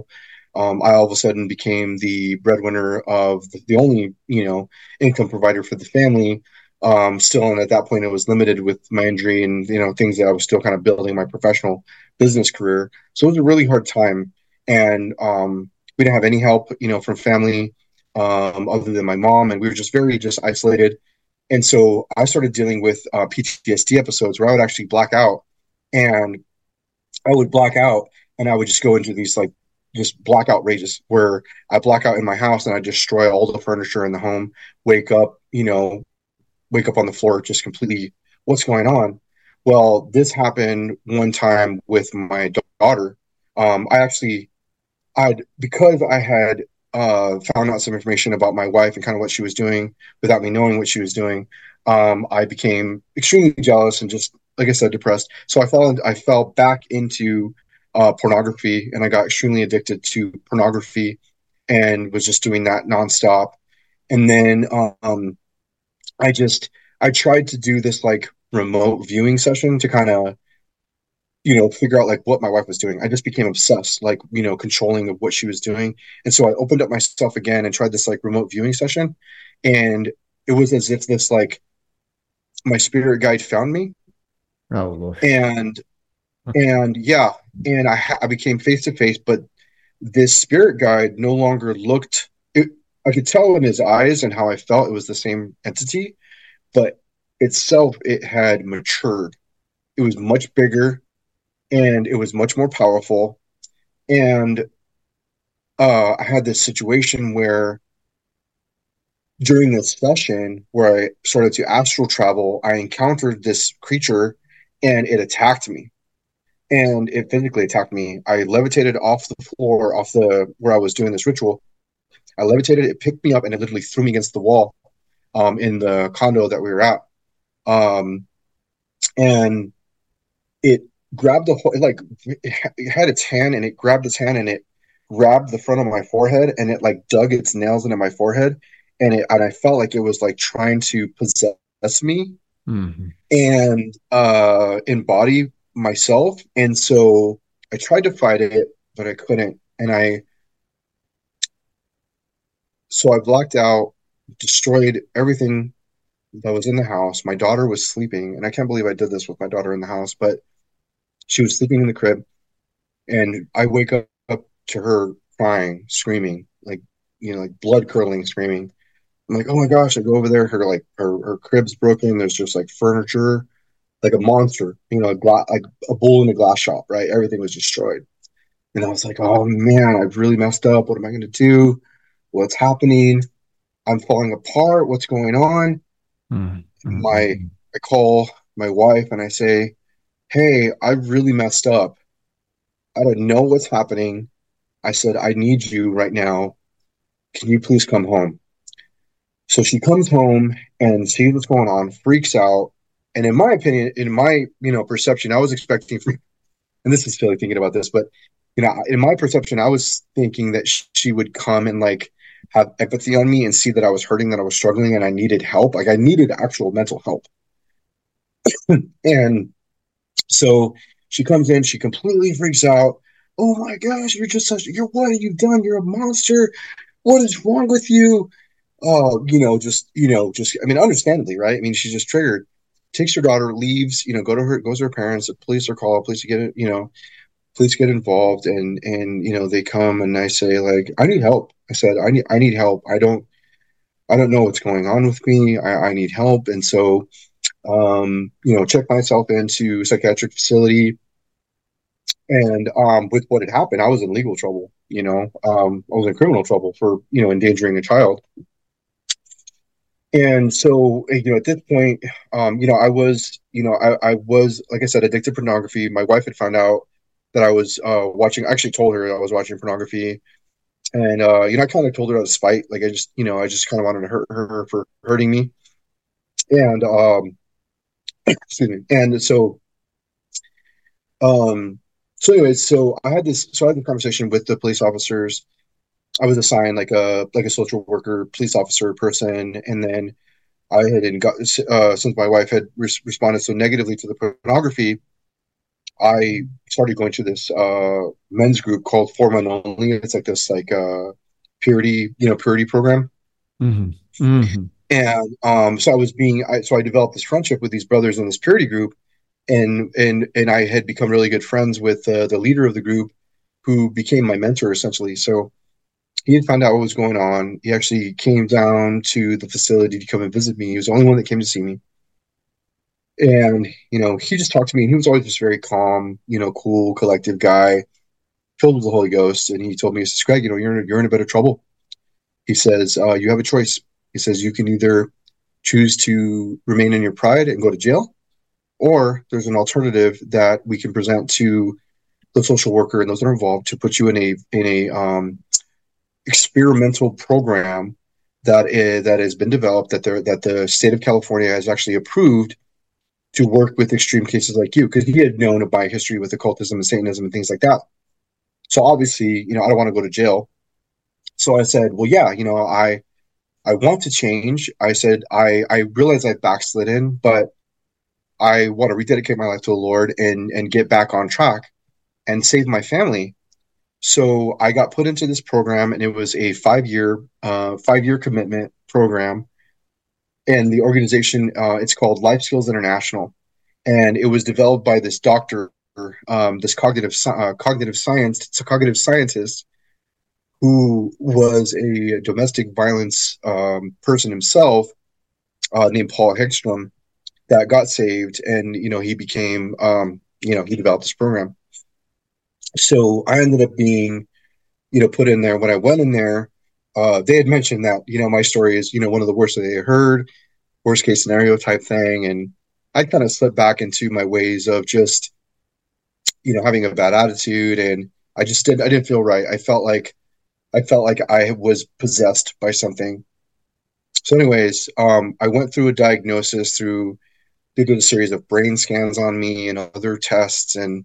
Um, I all of a sudden became the breadwinner of the, the only, you know, income provider for the family. Um, still, and at that point, it was limited with my injury and, you know, things that I was still kind of building my professional business career. So it was a really hard time. And um, we didn't have any help, you know, from family um, other than my mom. And we were just very just isolated. And so I started dealing with uh, P T S D episodes where I would actually black out, and I would black out and I would just go into these like just blackout rages where I black out in my house and I destroy all the furniture in the home, wake up, you know, wake up on the floor just completely, what's going on? Well, this happened one time with my daughter. Um, I actually, I'd, because I had uh, found out some information about my wife and kind of what she was doing without me knowing what she was doing, um, I became extremely jealous and just, like I said, depressed. So I fell, I fell back into uh, pornography, and I got extremely addicted to pornography and was just doing that nonstop. And then um, I just I tried to do this like remote viewing session to kind of, you know, figure out like what my wife was doing. I just became obsessed, like, you know, controlling of what she was doing. And so I opened up myself again and tried this like remote viewing session. And it was as if this like my spirit guide found me. Oh, Lord. And and yeah, and I ha- I became face to face, but this spirit guide no longer looked it, I could tell in his eyes and how I felt it was the same entity, but itself it had matured. It was much bigger and it was much more powerful. And uh, I had this situation where during this session where I started to astral travel, I encountered this creature and it attacked me. And it physically attacked me. I levitated off the floor, off the where I was doing this ritual. I levitated, it picked me up, and it literally threw me against the wall um, in the condo that we were at. Um, and it grabbed the whole, it like it had its hand and it grabbed its hand and it grabbed the front of my forehead and it like dug its nails into my forehead, and it and I felt like it was like trying to possess me Mm-hmm. and uh embody myself. And so I tried to fight it, but I couldn't. And I so I blacked out, destroyed everything that was in the house. My daughter was sleeping, and I can't believe I did this with my daughter in the house, but she was sleeping in the crib. And I wake up, up to her crying, screaming, like, you know, like blood curdling screaming. I'm like, oh my gosh! I go over there. Her like her, her crib's broken. There's just like furniture, like a monster, you know, a gla- like a bull in a glass shop, right? Everything was destroyed. And I was like, oh man, I've really messed up. What am I going to do? What's happening? I'm falling apart. What's going on? My Mm-hmm. I call my wife and I say, hey, I really messed up. I don't know what's happening. I said, I need you right now. Can you please come home? So she comes home and sees what's going on, freaks out. And in my opinion, in my, you know, perception, I was expecting, and this is silly thinking about this, but, you know, in my perception, I was thinking that she would come and like have empathy on me and see that I was hurting, that I was struggling, and I needed help. Like I needed actual mental help. And so she comes in, she completely freaks out. Oh my gosh, you're just such, you're, what have you done? You're a monster. What is wrong with you? Oh, you know, just, you know, just, I mean, understandably, right? I mean, she's just triggered. Takes her daughter, leaves, you know, go to her, goes to her parents, the police are called, police get it, you know, police get involved, and, and, you know, they come and I say, like, I need help. I said, I need, I need help. I don't, I don't know what's going on with me. I, I need help. And so, um, you know, check myself into psychiatric facility. And um, with what had happened, I was in legal trouble. You know, um, I was in criminal trouble for, you know, endangering a child. And so, you know, at this point, um, you know, I was, you know, I, I was, like I said, addicted to pornography. My wife had found out that I was uh, watching. I actually told her I was watching pornography, and uh, you know, I kind of told her out of spite. Like I just, you know, I just kind of wanted to hurt her for hurting me. And um, excuse me. And so, um, so anyways, so I had this, so I had the conversation with the police officers. I was assigned like a like a social worker, police officer person, and then I had got uh, since my wife had re- responded so negatively to the pornography, I started going to this uh, men's group called Four Men Only. It's like this like uh, purity, you know, purity program. Hmm. Hmm. And um, so I was being, I, so I developed this friendship with these brothers in this purity group, and and and I had become really good friends with uh, the leader of the group, who became my mentor essentially. So he had found out what was going on. He actually came down to the facility to come and visit me. He was the only one that came to see me. And, you know, he just talked to me, and he was always just very calm, you know, cool, collective guy, filled with the Holy Ghost. And he told me, he says, Greg, you know, you're in, you're in a bit of trouble. He says, uh, you have a choice. He says, you can either choose to remain in your pride and go to jail, or there's an alternative that we can present to the social worker and those that are involved to put you in a, in a, um, experimental program that is, that has been developed, that there, that the state of California has actually approved to work with extreme cases like you, because he had known of my history with occultism and Satanism and things like that. So obviously, you know, I don't want to go to jail. So I said, well, yeah, you know, I I want to change. I said, I I realize I've backslidden, but I want to rededicate my life to the Lord and and get back on track and save my family. So I got put into this program, and it was a five year uh, five year commitment program. And the organization, uh, it's called Life Skills International, and it was developed by this doctor, um, this cognitive uh, cognitive science, it's a cognitive scientist who was a domestic violence um, person himself, uh, named Paul Hegstrom, that got saved, and you know he became, um, you know, he developed this program. So I ended up being, you know, put in there. When I went in there, uh, they had mentioned that, you know, my story is, you know, one of the worst that they had heard, worst case scenario type thing, and I kind of slipped back into my ways of just, you know, having a bad attitude, and I just did I didn't feel right. I felt like I felt like I was possessed by something. So, anyways, um, I went through a diagnosis through they did a series of brain scans on me and other tests, and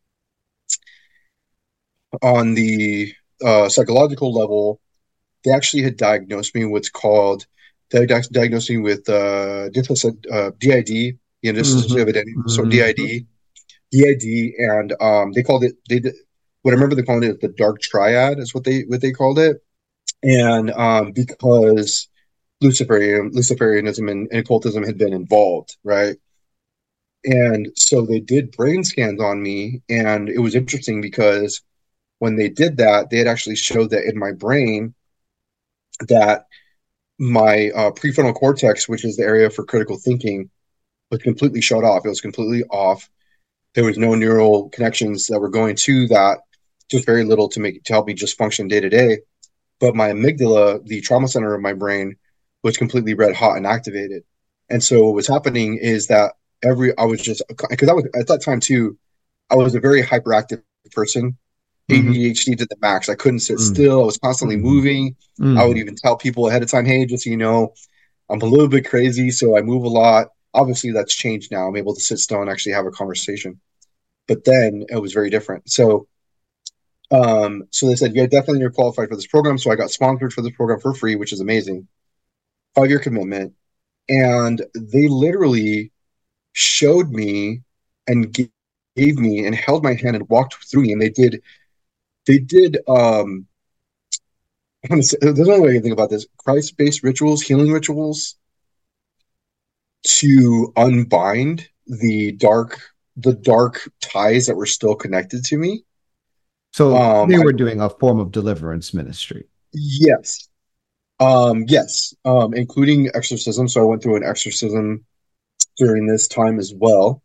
on the uh, psychological level, they actually had diagnosed me what's called they diagnosed me with uh, uh, D I D, you know, Hmm. dissociative identity, so Hmm. D I D, D I D, and um, they called it they did, what I remember they called it the dark triad is what they what they called it, and um, because Luciferian Luciferianism and, and occultism had been involved, right? And so they did brain scans on me, and it was interesting because when they did that, they had actually showed that in my brain that my uh, prefrontal cortex, which is the area for critical thinking, was completely shut off. It was completely off. There was no neural connections that were going to that, just very little to make to help me just function day to day. But my amygdala, the trauma center of my brain, was completely red hot and activated. And so what was happening is that every I was just because I was at that time too, I was a very hyperactive person, Hmm. A D H D to the max. I couldn't sit Hmm. still. I was constantly Hmm. moving. I would Hmm. even tell people ahead of time, hey, just so you know, I'm a little bit crazy, so I move a lot. Obviously, that's changed now. I'm able to sit still and actually have a conversation. But then it was very different. So, um, so they said, yeah, definitely you're qualified for this program. So I got sponsored for this program for free, which is amazing. Five year commitment, and they literally showed me and gave me and held my hand and walked through me. And they did, they did. Um, I want to say, there's another way I can think about this: Christ-based rituals, healing rituals, to unbind the dark the dark ties that were still connected to me. So Um, they I, were doing a form of deliverance ministry. yes, um, yes, um, including exorcism. So I went through an exorcism during this time as well,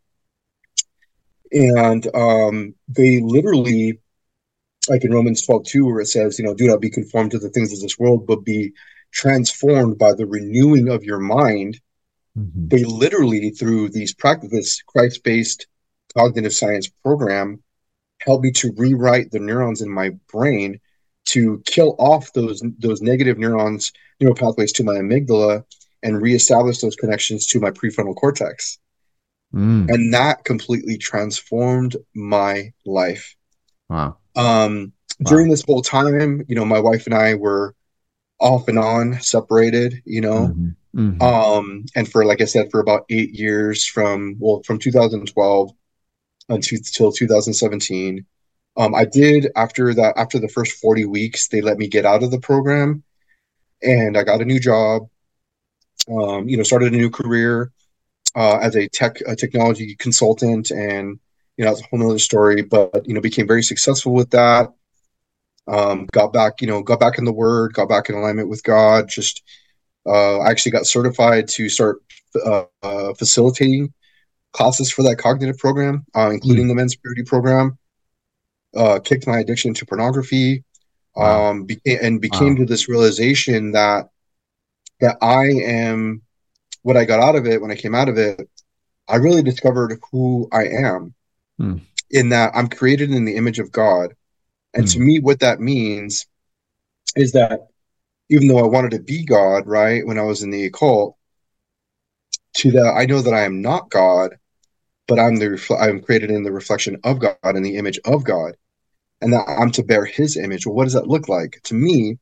and um, they literally, like in Romans twelve two, where it says, you know, do not be conformed to the things of this world, but be transformed by the renewing of your mind. Hmm. They literally, through these practices, Christ based cognitive science program, helped me to rewrite the neurons in my brain to kill off those those negative neurons, neural pathways to my amygdala, and reestablish those connections to my prefrontal cortex. Mm. And that completely transformed my life. Wow. Um, during Wow. this whole time, you know, my wife and I were off and on separated, you know, Hmm. Hmm. um, and for, like I said, for about eight years from, well, from two thousand twelve until two thousand seventeen. Um, I did after that, after the first forty weeks, they let me get out of the program and I got a new job, um, you know, started a new career uh, as a tech a technology consultant. And, you know, that's a whole nother story, but, you know, became very successful with that. Um, got back, you know, got back in the word, got back in alignment with God. Just, uh, I actually got certified to start uh, uh, facilitating classes for that cognitive program, uh, including Mm. the men's purity program. Uh, kicked my addiction to pornography, Wow. um, beca- and became Wow. to this realization that that I am what I got out of it when I came out of it. I really discovered who I am Mm. in that I'm created in the image of God. And to Mm. me, what that means is that even though I wanted to be God, right, when I was in the occult, to that I know that I am not God, but I'm the refle- I'm created in the reflection of God, in the image of God, and that I'm to bear His image. Well, what does that look like? To me,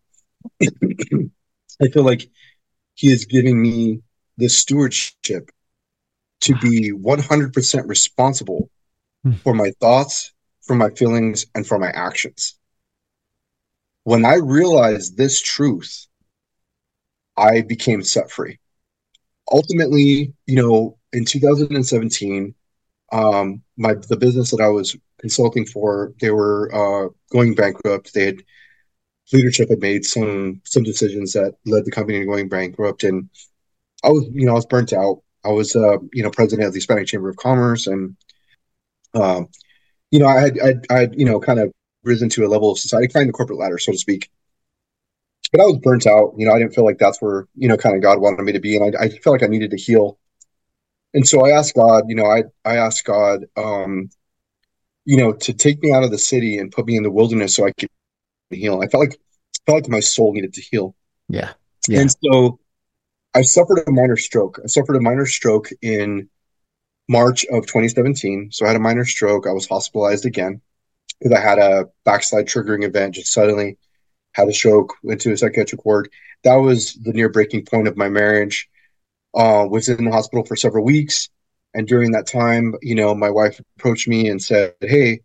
I feel like He is giving me this stewardship to Wow. be one hundred percent responsible Mm. for my thoughts, for my feelings, and for my actions. When I realized this truth, I became set free. Ultimately, you know, in two thousand seventeen, um, my the business that I was consulting for, they were uh, going bankrupt. They had leadership had made some some decisions that led the company to going bankrupt, and I was, you know, I was burnt out. I was, uh, you know, president of the Hispanic Chamber of Commerce, and um, you know, I had, I, I, you know, kind of risen to a level of society, climbed the corporate ladder, so to speak. But I was burnt out. You know, I didn't feel like that's where, you know, kind of God wanted me to be, and I, I felt like I needed to heal. And so I asked God, you know, I, I asked God, um, you know, to take me out of the city and put me in the wilderness so I could heal. I felt like, I felt like my soul needed to heal, Yeah. and Yeah. so I suffered a minor stroke. I suffered a minor stroke in March of twenty seventeen. So I had a minor stroke. I was hospitalized again because I had a backslide triggering event. Just suddenly had a stroke, went to a psychiatric ward. That was the near breaking point of my marriage. Uh, was in the hospital for several weeks. And during that time, you know, my wife approached me and said, "Hey,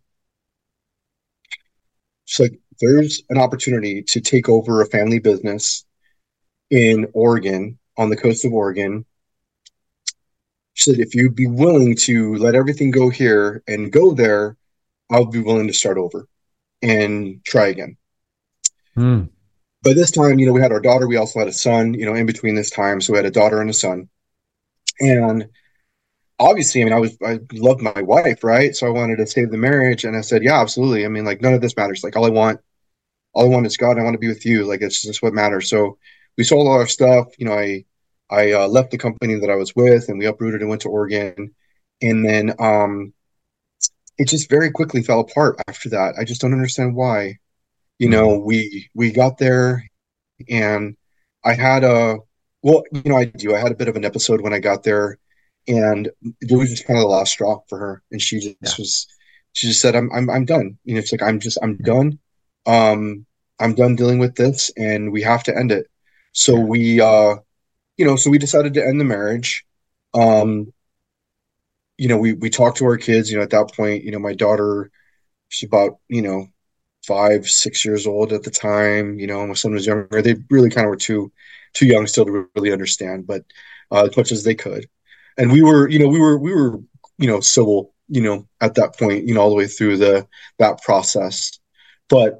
she's like, there's an opportunity to take over a family business in Oregon, on the coast of Oregon." She said, "If you'd be willing to let everything go here and go there, I'll be willing to start over and try again." Mm. By this time, you know, we had our daughter. We also had a son, you know, in between this time. So we had a daughter and a son. And obviously, I mean, I was, I loved my wife, right? So I wanted to save the marriage. And I said, yeah, absolutely. I mean, like, none of this matters. Like, all I want, all I want is God. And I want to be with you. Like, it's just what matters. So we sold all our stuff. You know, I, I uh, left the company that I was with and we uprooted and went to Oregon. And then um, it just very quickly fell apart after that. I just don't understand why. You know, Mm. we, we got there and I had a well, you know, I do. I had a bit of an episode when I got there, and it was just kind of the last straw for her. And she Yeah. just was, she just said, "I'm, I'm, I'm done." You know, it's like I'm just, I'm Yeah. done. Um, I'm done dealing with this, and we have to end it. So Yeah. we, uh, you know, so we decided to end the marriage. Um, you know, we we talked to our kids. You know, at that point, you know, my daughter, she's about, you know, five, six years old at the time. You know, my son was younger. They really kind of were too too young still to really understand, but uh, as much as they could. And we were, you know, we were we were, you know, civil, you know, at that point, you know, all the way through the that process. But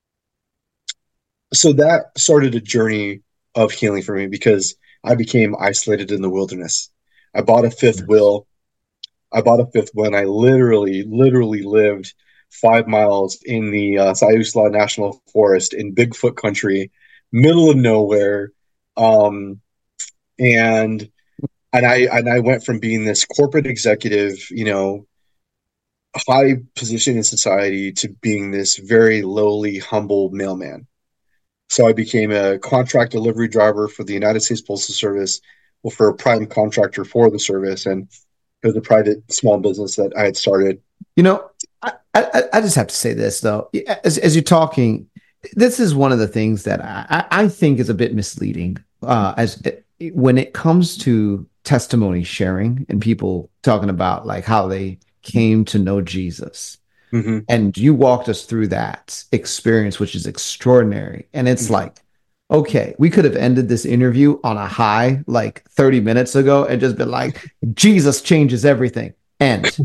so that started a journey of healing for me because I became isolated in the wilderness. I bought a fifth Yes. wheel. I bought a fifth wheel, and I literally, literally lived five miles in the uh, Sayusla National Forest in Bigfoot country, middle of nowhere. Um, and and I and I went from being this corporate executive, you know, high position in society, to being this very lowly, humble mailman. So I became a contract delivery driver for the United States Postal Service, well, for a prime contractor for the service, and it was a private small business that I had started. You know, I, I, I just have to say this though. As, as you're talking, this is one of the things that I, I think is a bit misleading. Uh, as when it comes to testimony sharing and people talking about like how they came to know Jesus. Hmm. And you walked us through that experience, which is extraordinary. And it's Hmm. like, okay, we could have ended this interview on a high like thirty minutes ago and just been like, Jesus changes everything. And,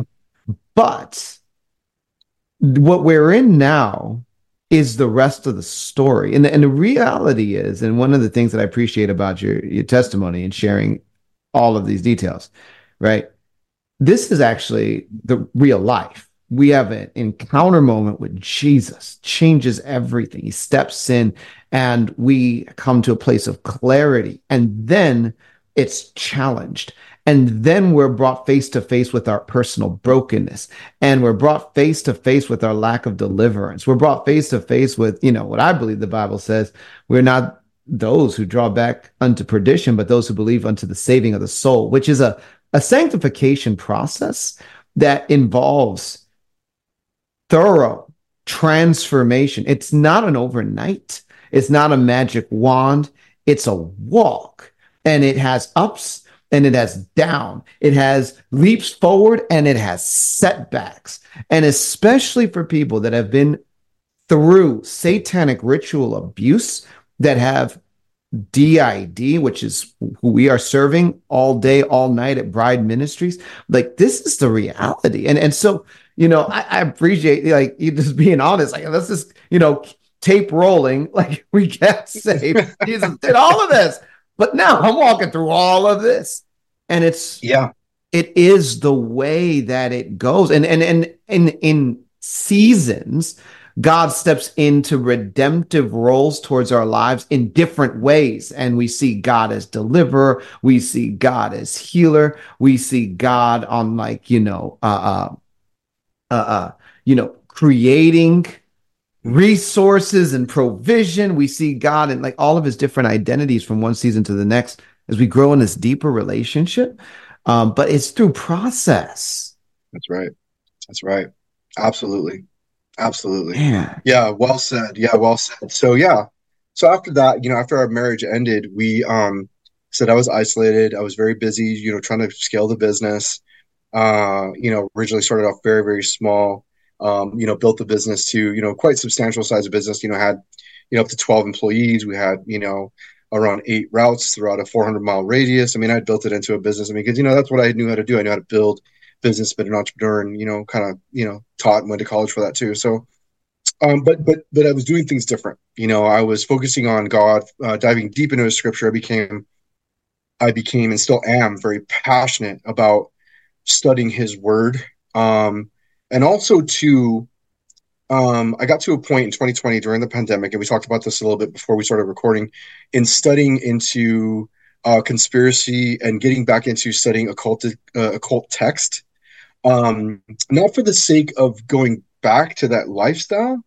but what we're in now is the rest of the story. And the, and the reality is, and one of the things that I appreciate about your, your testimony and sharing all of these details, right? This is actually the real life. We have an encounter moment with Jesus, changes everything. He steps in and we come to a place of clarity. And then it's challenged. And then we're brought face to face with our personal brokenness. And we're brought face to face with our lack of deliverance. We're brought face to face with, you know, what I believe the Bible says. We're not those who draw back unto perdition, but those who believe unto the saving of the soul, which is a a sanctification process that involves thorough transformation. It's not an overnight, it's not a magic wand, it's a walk. And it has ups and it has down. It has leaps forward and it has setbacks. And especially for people that have been through satanic ritual abuse, that have D I D, which is who we are serving all day, all night at Bride Ministries. Like, this is the reality. And and so, you know, I, I appreciate like you just being honest. Like, let's just, you know, tape rolling, like we get saved. Jesus did all of this. But now I'm walking through all of this. And it's Yeah. it is the way that it goes. And and and in in seasons, God steps into redemptive roles towards our lives in different ways. And we see God as deliverer. We see God as healer. We see God on like, you know, uh, uh, uh, uh you know, creating resources and provision. We see God in like all of his different identities from one season to the next as we grow in this deeper relationship. Um, but it's through process. That's right. That's right. Absolutely. Absolutely. Man. Yeah, well said. Yeah, well said. So yeah. So after that, you know, after our marriage ended, we um said I was isolated. I was very busy, you know, trying to scale the business. Uh, you know, originally started off very, very small. Um, you know, built the business to, you know, quite substantial size of business, you know, had, you know, up to twelve employees. We had, you know, around eight routes throughout a four hundred mile radius. I mean, I built it into a business. I mean, because, you know, that's what I knew how to do. I knew how to build business, been an entrepreneur and, you know, kind of, you know, taught and went to college for that too. So, um, but but but I was doing things different. You know, I was focusing on God, uh, diving deep into His Scripture. I became, I became, and still am very passionate about studying His Word, um, and also to. Um, I got to a point in twenty twenty during the pandemic, and we talked about this a little bit before we started recording, in studying into uh, conspiracy and getting back into studying occult uh, occult text, um, not for the sake of going back to that lifestyle,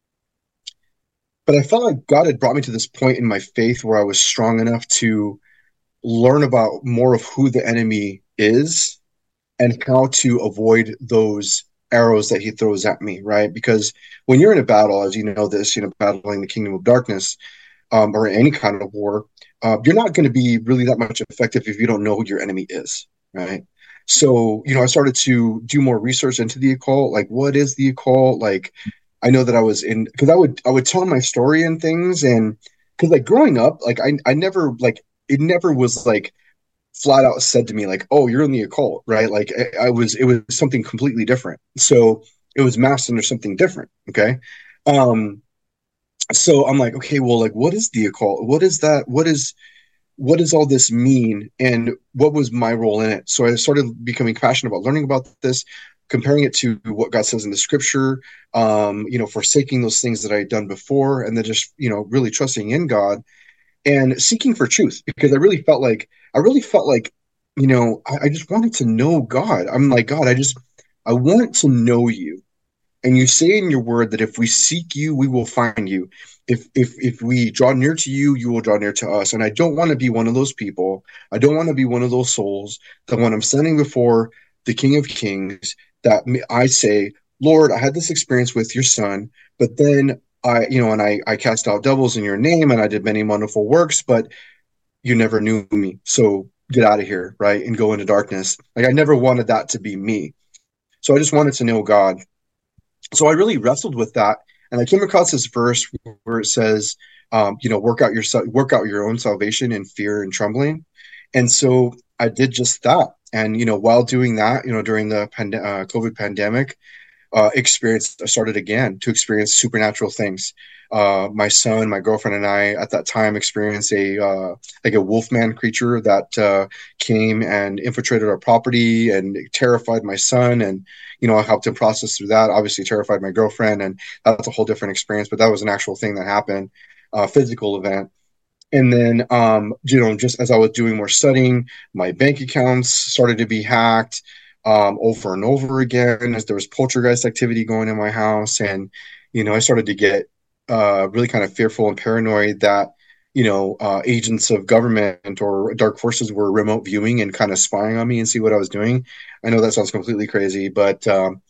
but I felt like God had brought me to this point in my faith where I was strong enough to learn about more of who the enemy is and how to avoid those arrows that he throws at me, right? Because when you're in a battle, as you know this, you know, battling the kingdom of darkness, um, or any kind of war, uh, you're not going to be really that much effective if you don't know who your enemy is, right? So, you know, I started to do more research into the occult, like what is the occult? Like, I know that I was in because I would I would tell my story and things, and because like growing up, like I I never like it never was like flat out said to me like, oh, you're in the occult, right? Like I, I was it was something completely different. So it was masked under something different. Okay. Um, so I'm like, okay, well, like what is the occult? What is that? What is what does all this mean? And what was my role in it? So I started becoming passionate about learning about this, comparing it to what God says in the scripture, um, you know, forsaking those things that I had done before, and then just, you know, really trusting in God and seeking for truth, because I really felt like, I really felt like, you know, I, I just wanted to know God. I'm like, God, I just, I want to know you. And you say in your word that if we seek you, we will find you. If if if we draw near to you, you will draw near to us. And I don't want to be one of those people. I don't want to be one of those souls that when I'm standing before the King of Kings, that I say, Lord, I had this experience with your son, but then I, you know, and I, I cast out devils in your name and I did many wonderful works, but you never knew me. So get out of here, right? And go into darkness. Like I never wanted that to be me. So I just wanted to know God. So I really wrestled with that, and I came across this verse where it says, um, you know, work out your work out your own salvation in fear and trembling. And so I did just that. And you know, while doing that, you know, during the pand- uh, COVID pandemic, uh, experienced, I started again to experience supernatural things. Uh, my son, my girlfriend, and I at that time experienced a uh, like a wolfman creature that uh, came and infiltrated our property and terrified my son. And you know, I helped him process through that. Obviously, terrified my girlfriend, and that's a whole different experience. But that was an actual thing that happened, a physical event. And then, um, you know, just as I was doing more studying, my bank accounts started to be hacked um, over and over again as there was poltergeist activity going in my house. And, you know, I started to get uh, really kind of fearful and paranoid that, you know, uh, agents of government or dark forces were remote viewing and kind of spying on me and see what I was doing. I know that sounds completely crazy, but, um,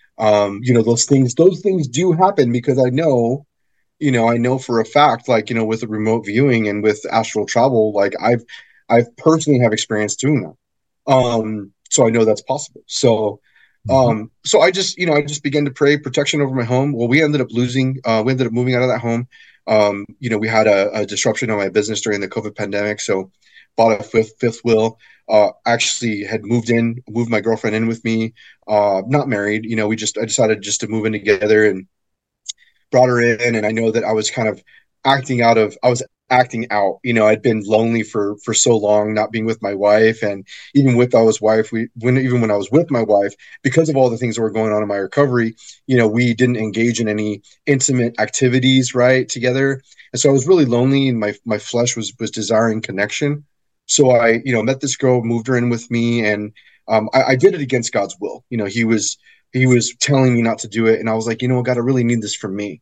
um, you know, those things, those things do happen because I know you know, I know for a fact, like, you know, with the remote viewing and with astral travel, like I've, I've personally have experience doing that. Um, so I know that's possible. So, Mhm. um, so I just, you know, I just began to pray protection over my home. Well, we ended up losing, uh, we ended up moving out of that home. Um, you know, we had a, a disruption on my business during the COVID pandemic. So bought a fifth, fifth wheel, uh, actually had moved in, moved my girlfriend in with me, uh, not married, you know, we just, I decided just to move in together and, brought her in, and I know that I was kind of acting out of I was acting out. You know, I'd been lonely for for so long, not being with my wife, and even with I was wife, we when even when I was with my wife, because of all the things that were going on in my recovery, you know, we didn't engage in any intimate activities right together, and so I was really lonely, and my my flesh was was desiring connection. So I, you know, met this girl, moved her in with me, and um, I, I did it against God's will. You know, he was he was telling me not to do it, and I was like, you know, God, I really need this for me.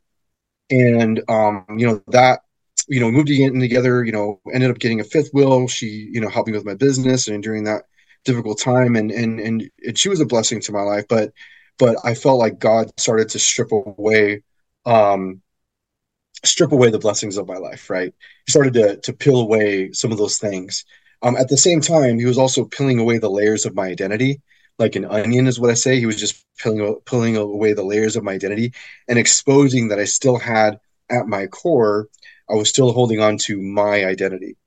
And um, you know that you know moved in together. You know, ended up getting a fifth wheel. She you know helped me with my business and during that difficult time, and and and, and she was a blessing to my life. But but I felt like God started to strip away. Um, strip away the blessings of my life, right? He started to to peel away some of those things. Um, at the same time, he was also peeling away the layers of my identity, like an onion is what I say. He was just peeling peeling away the layers of my identity and exposing that I still had at my core, I was still holding on to my identity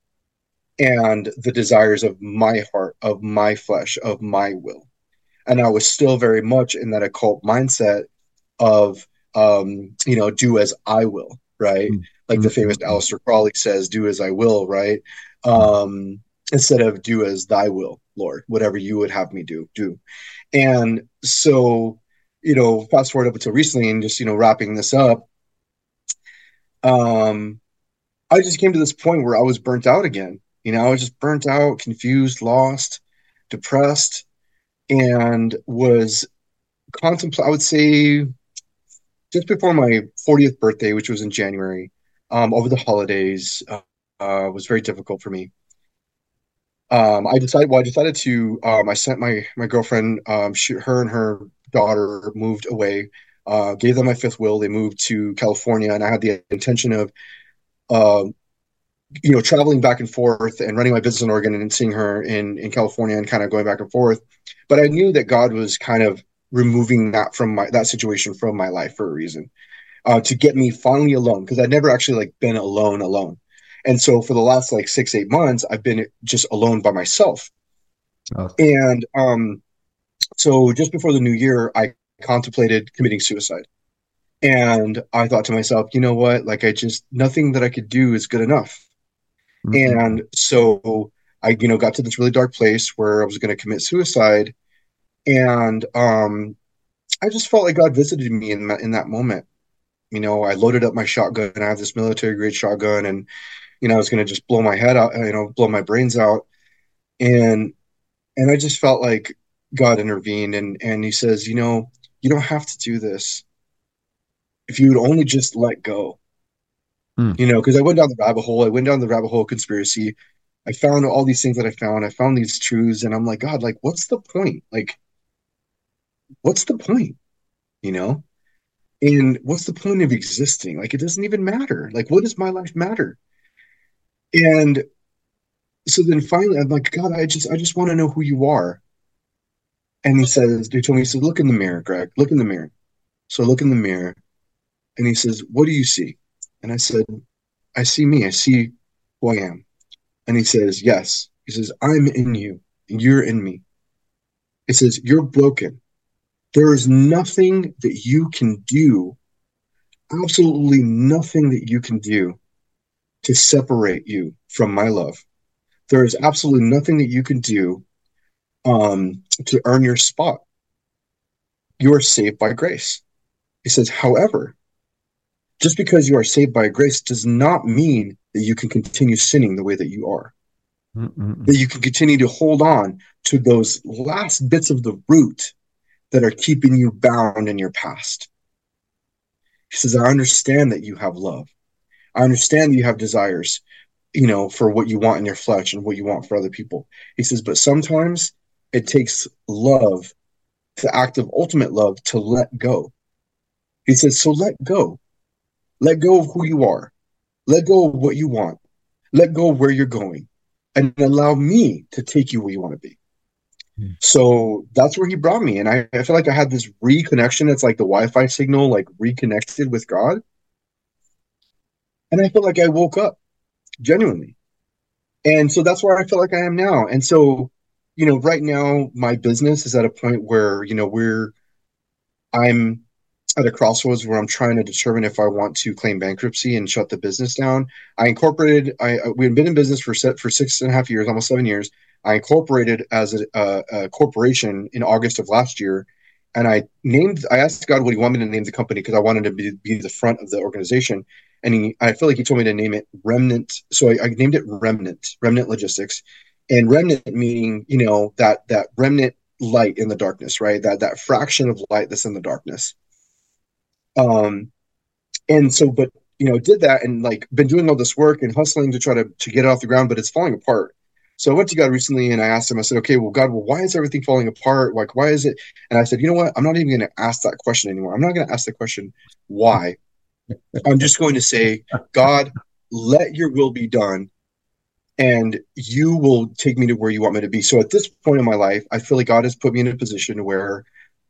and the desires of my heart, of my flesh, of my will. And I was still very much in that occult mindset of um, you know, do as I will, right? Mm, Like the mm, famous mm, mm, Aleister Crowley says, do as I will, right? mm. Um, instead of do as thy will, Lord, whatever you would have me do, do. And so, you know, fast forward up until recently and just, you know, wrapping this up, um, I just came to this point where I was burnt out again. You know, I was just burnt out, confused, lost, depressed, and was contemplate. I would say just before my fortieth birthday, which was in January, um, over the holidays, uh, uh, was very difficult for me. Um, I decided, well, I decided to, um, I sent my, my girlfriend, um, she, her and her daughter moved away, uh, gave them my fifth will. They moved to California, and I had the intention of, uh, you know, traveling back and forth and running my business in Oregon and seeing her in, in California and kind of going back and forth. But I knew that God was kind of removing that from my, that situation from my life for a reason, uh, to get me finally alone because I'd never actually like been alone alone. And so for the last like six, eight months, I've been just alone by myself. Oh, And um, so just before the new year, I contemplated committing suicide. And I thought to myself, you know what? Like, I just, nothing that I could do is good enough. mm, mm, mm. And so I, you know, got to this really dark place where I was going to commit suicide. And um, I just felt like God visited me in that, in that moment. You know, I loaded up my shotgun. I have this military grade shotgun, and you know, I was going to just blow my head out, you know, blow my brains out. And and I just felt like God intervened, and and He says, you know, you don't have to do this if you would only just let go. Mm. You know, because I went down the rabbit hole. I went down the rabbit hole of conspiracy. I found all these things that I found. I found these truths, and I'm like, God, like, what's the point? Like, what's the point? You know, and what's the point of existing? Like, it doesn't even matter. Like, what does my life matter? And so then finally I'm like, God, I just I just want to know who you are. And he says, they told me, he said, look in the mirror, Greg, look in the mirror. So I look in the mirror and he says, what do you see? And I said, I see me. I see who I am. And he says, yes. He says, I'm in you and you're in me. He says, you're broken. There is nothing that you can do, absolutely nothing that you can do to separate you from my love. There is absolutely nothing that you can do um, to earn your spot. You are saved by grace. He says, however, just because you are saved by grace does not mean that you can continue sinning the way that you are, Mm-mm. that you can continue to hold on to those last bits of the root that are keeping you bound in your past. He says, I understand that you have love. I understand that you have desires, you know, for what you want in your flesh and what you want for other people. He says, but sometimes it takes love, the act of ultimate love, to let go. He says, so let go. Let go of who you are. Let go of what you want. Let go of where you're going and allow me to take you where you want to be. So that's where he brought me. And I, I feel like I had this reconnection. It's like the Wi-Fi signal, like reconnected with God. And I feel like I woke up genuinely. And so that's where I feel like I am now. And so, you know, right now my business is at a point where, you know, we're, I'm at a crossroads where I'm trying to determine if I want to claim bankruptcy and shut the business down. I incorporated. I we've been in business for set for six and a half years, almost seven years. I incorporated as a, a, a corporation in August of last year, and I named. I asked God what He wanted me to name the company because I wanted to be, be the front of the organization, and he. I feel like He told me to name it Remnant, so I, I named it Remnant, Remnant Logistics, and Remnant meaning you know that that remnant light in the darkness, right? That that fraction of light that's in the darkness. Um, and so, but you know, did that and like been doing all this work and hustling to try to to get it off the ground, but it's falling apart. So I went to God recently and I asked him, I said, okay, well, God, well, why is everything falling apart? Like, why is it? And I said, you know what? I'm not even going to ask that question anymore. I'm not going to ask the question, why? I'm just going to say, God, let your will be done and you will take me to where you want me to be. So at this point in my life, I feel like God has put me in a position where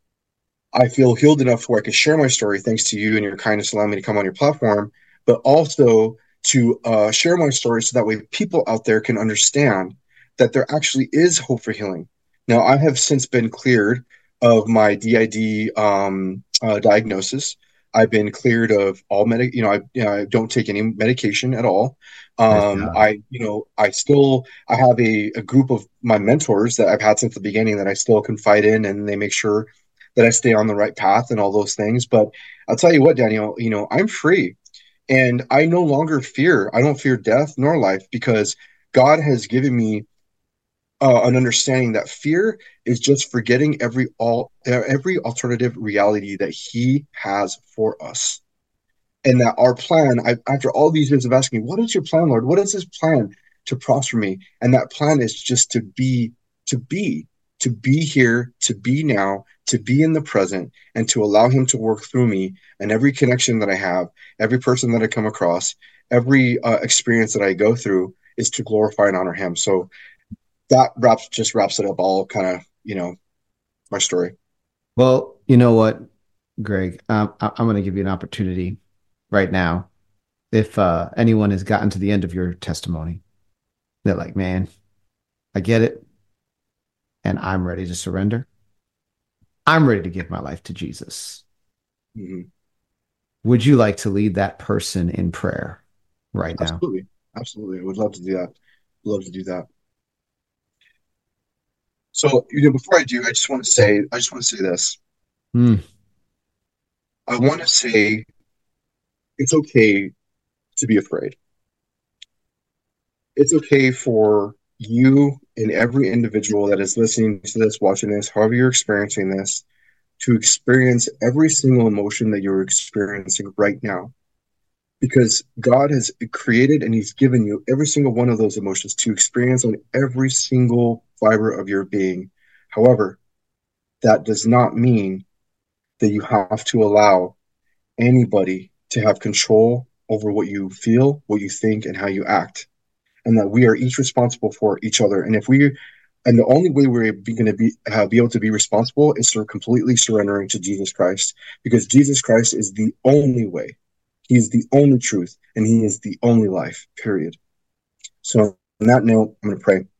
I feel healed enough where I can share my story thanks to you and your kindness allowing me to come on your platform, but also to uh, share my story so that way people out there can understand that there actually is hope for healing. Now, I have since been cleared of my D I D um, uh, diagnosis. I've been cleared of all medic, you know, I, you know, I don't take any medication at all. Praise Um, God. I, you know, I still, I have a, a group of my mentors that I've had since the beginning that I still confide in and they make sure that I stay on the right path and all those things. But I'll tell you what, Daniel, you know, I'm free and I no longer fear. I don't fear death nor life because God has given me uh, an understanding that fear is just forgetting every all every alternative reality that He has for us, and that our plan. I, after all these years of asking, "What is your plan, Lord? What is His plan to prosper me?" And that plan is just to be, to be, to be here, to be now, to be in the present, and to allow Him to work through me and every connection that I have, every person that I come across, every uh, experience that I go through is to glorify and honor Him. So that wraps just wraps it up all kind of you know my story. Well, you know what, Greg? Um, I- I'm going to give you an opportunity right now. If uh, anyone has gotten to the end of your testimony, they're like, man, I get it, and I'm ready to surrender. I'm ready to give my life to Jesus. Hmm. Would you like to lead that person in prayer right now? Absolutely, absolutely, I would love to do that. Love to do that. So you know, before I do, I just want to say, I just want to say this. Hmm. I want to say it's okay to be afraid. It's okay for you and every individual that is listening to this, watching this, however you're experiencing this, to experience every single emotion that you're experiencing right now. Because God has created and He's given you every single one of those emotions to experience on every single fiber of your being. However, that does not mean that you have to allow anybody to have control over what you feel, what you think, and how you act, and that we are each responsible for each other. And if we And the only way we're going to be uh, be able to be responsible is through completely surrendering to Jesus Christ, because Jesus Christ is the only way. He is the only truth, and he is the only life, period. So on that note, I'm going to pray.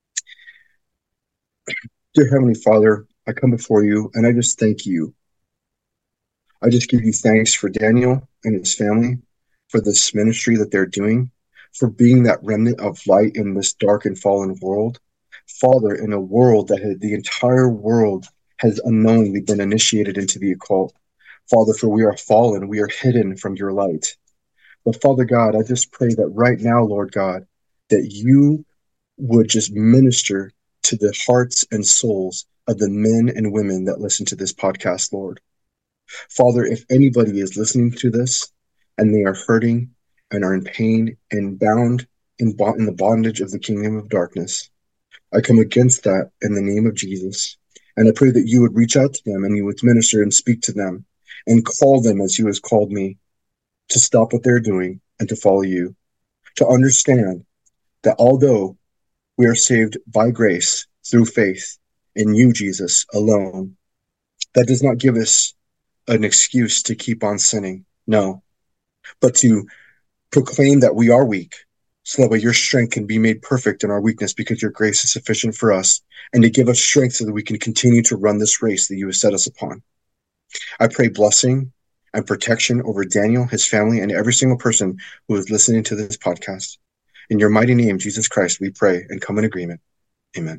Dear Heavenly Father, I come before you, and I just thank you. I just give you thanks for Daniel and his family, for this ministry that they're doing, for being that remnant of light in this dark and fallen world. Father, in a world that had, the entire world has unknowingly been initiated into the occult. Father, for we are fallen, we are hidden from your light. But Father God, I just pray that right now, Lord God, that you would just minister to the hearts and souls of the men and women that listen to this podcast, Lord. Father, if anybody is listening to this and they are hurting and are in pain and bound in, bo- in the bondage of the kingdom of darkness, I come against that in the name of Jesus. And I pray that you would reach out to them and you would minister and speak to them and call them as you has called me to stop what they're doing and to follow you, to understand that although we are saved by grace through faith in you, Jesus, alone, that does not give us an excuse to keep on sinning. No, but to proclaim that we are weak, so that your strength can be made perfect in our weakness, because your grace is sufficient for us, and to give us strength so that we can continue to run this race that you have set us upon. I pray blessing and protection over Daniel, his family, and every single person who is listening to this podcast. In your mighty name, Jesus Christ, we pray and come in agreement. Amen.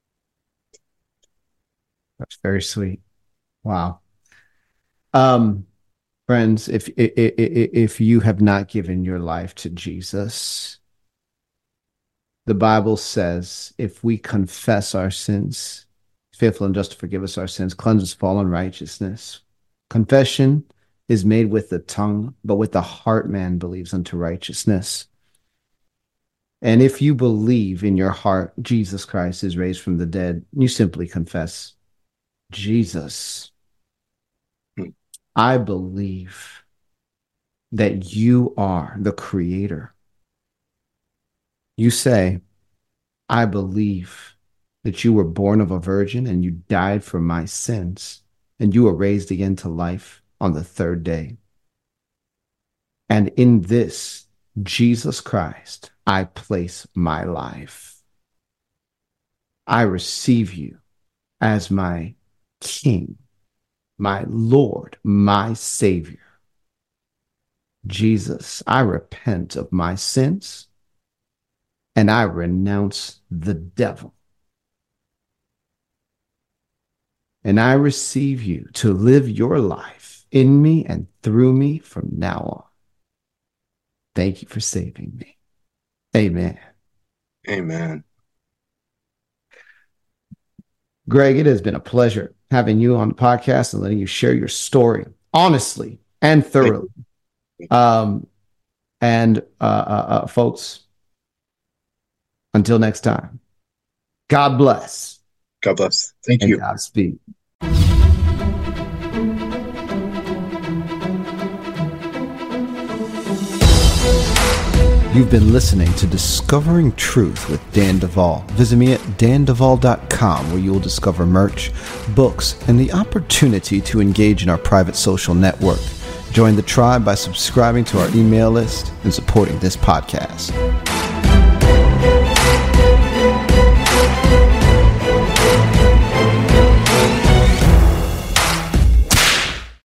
That's very sweet. Wow. Um, friends, if, if if you have not given your life to Jesus, the Bible says if we confess our sins, faithful and just to forgive us our sins, cleanse us from all unrighteousness. Confession is made with the tongue, but with the heart man believes unto righteousness. And if you believe in your heart Jesus Christ is raised from the dead, you simply confess, Jesus, I believe that you are the creator. You say, I believe that you were born of a virgin and you died for my sins, and you were raised again to life on the third day. And in this, Jesus Christ, I place my life. I receive you as my King, my Lord, my Savior. Jesus, I repent of my sins and I renounce the devil. And I receive you to live your life in me and through me from now on. Thank you for saving me. Amen. Amen. Greg, it has been a pleasure having you on the podcast and letting you share your story honestly and thoroughly. Um, and uh, uh, uh, folks, until next time, God bless. God bless. Thank and you. Godspeed. You've been listening to Discovering Truth with Dan Duvall. Visit me at dan duvall dot com, where you will discover merch, books, and the opportunity to engage in our private social network. Join the tribe by subscribing to our email list and supporting this podcast.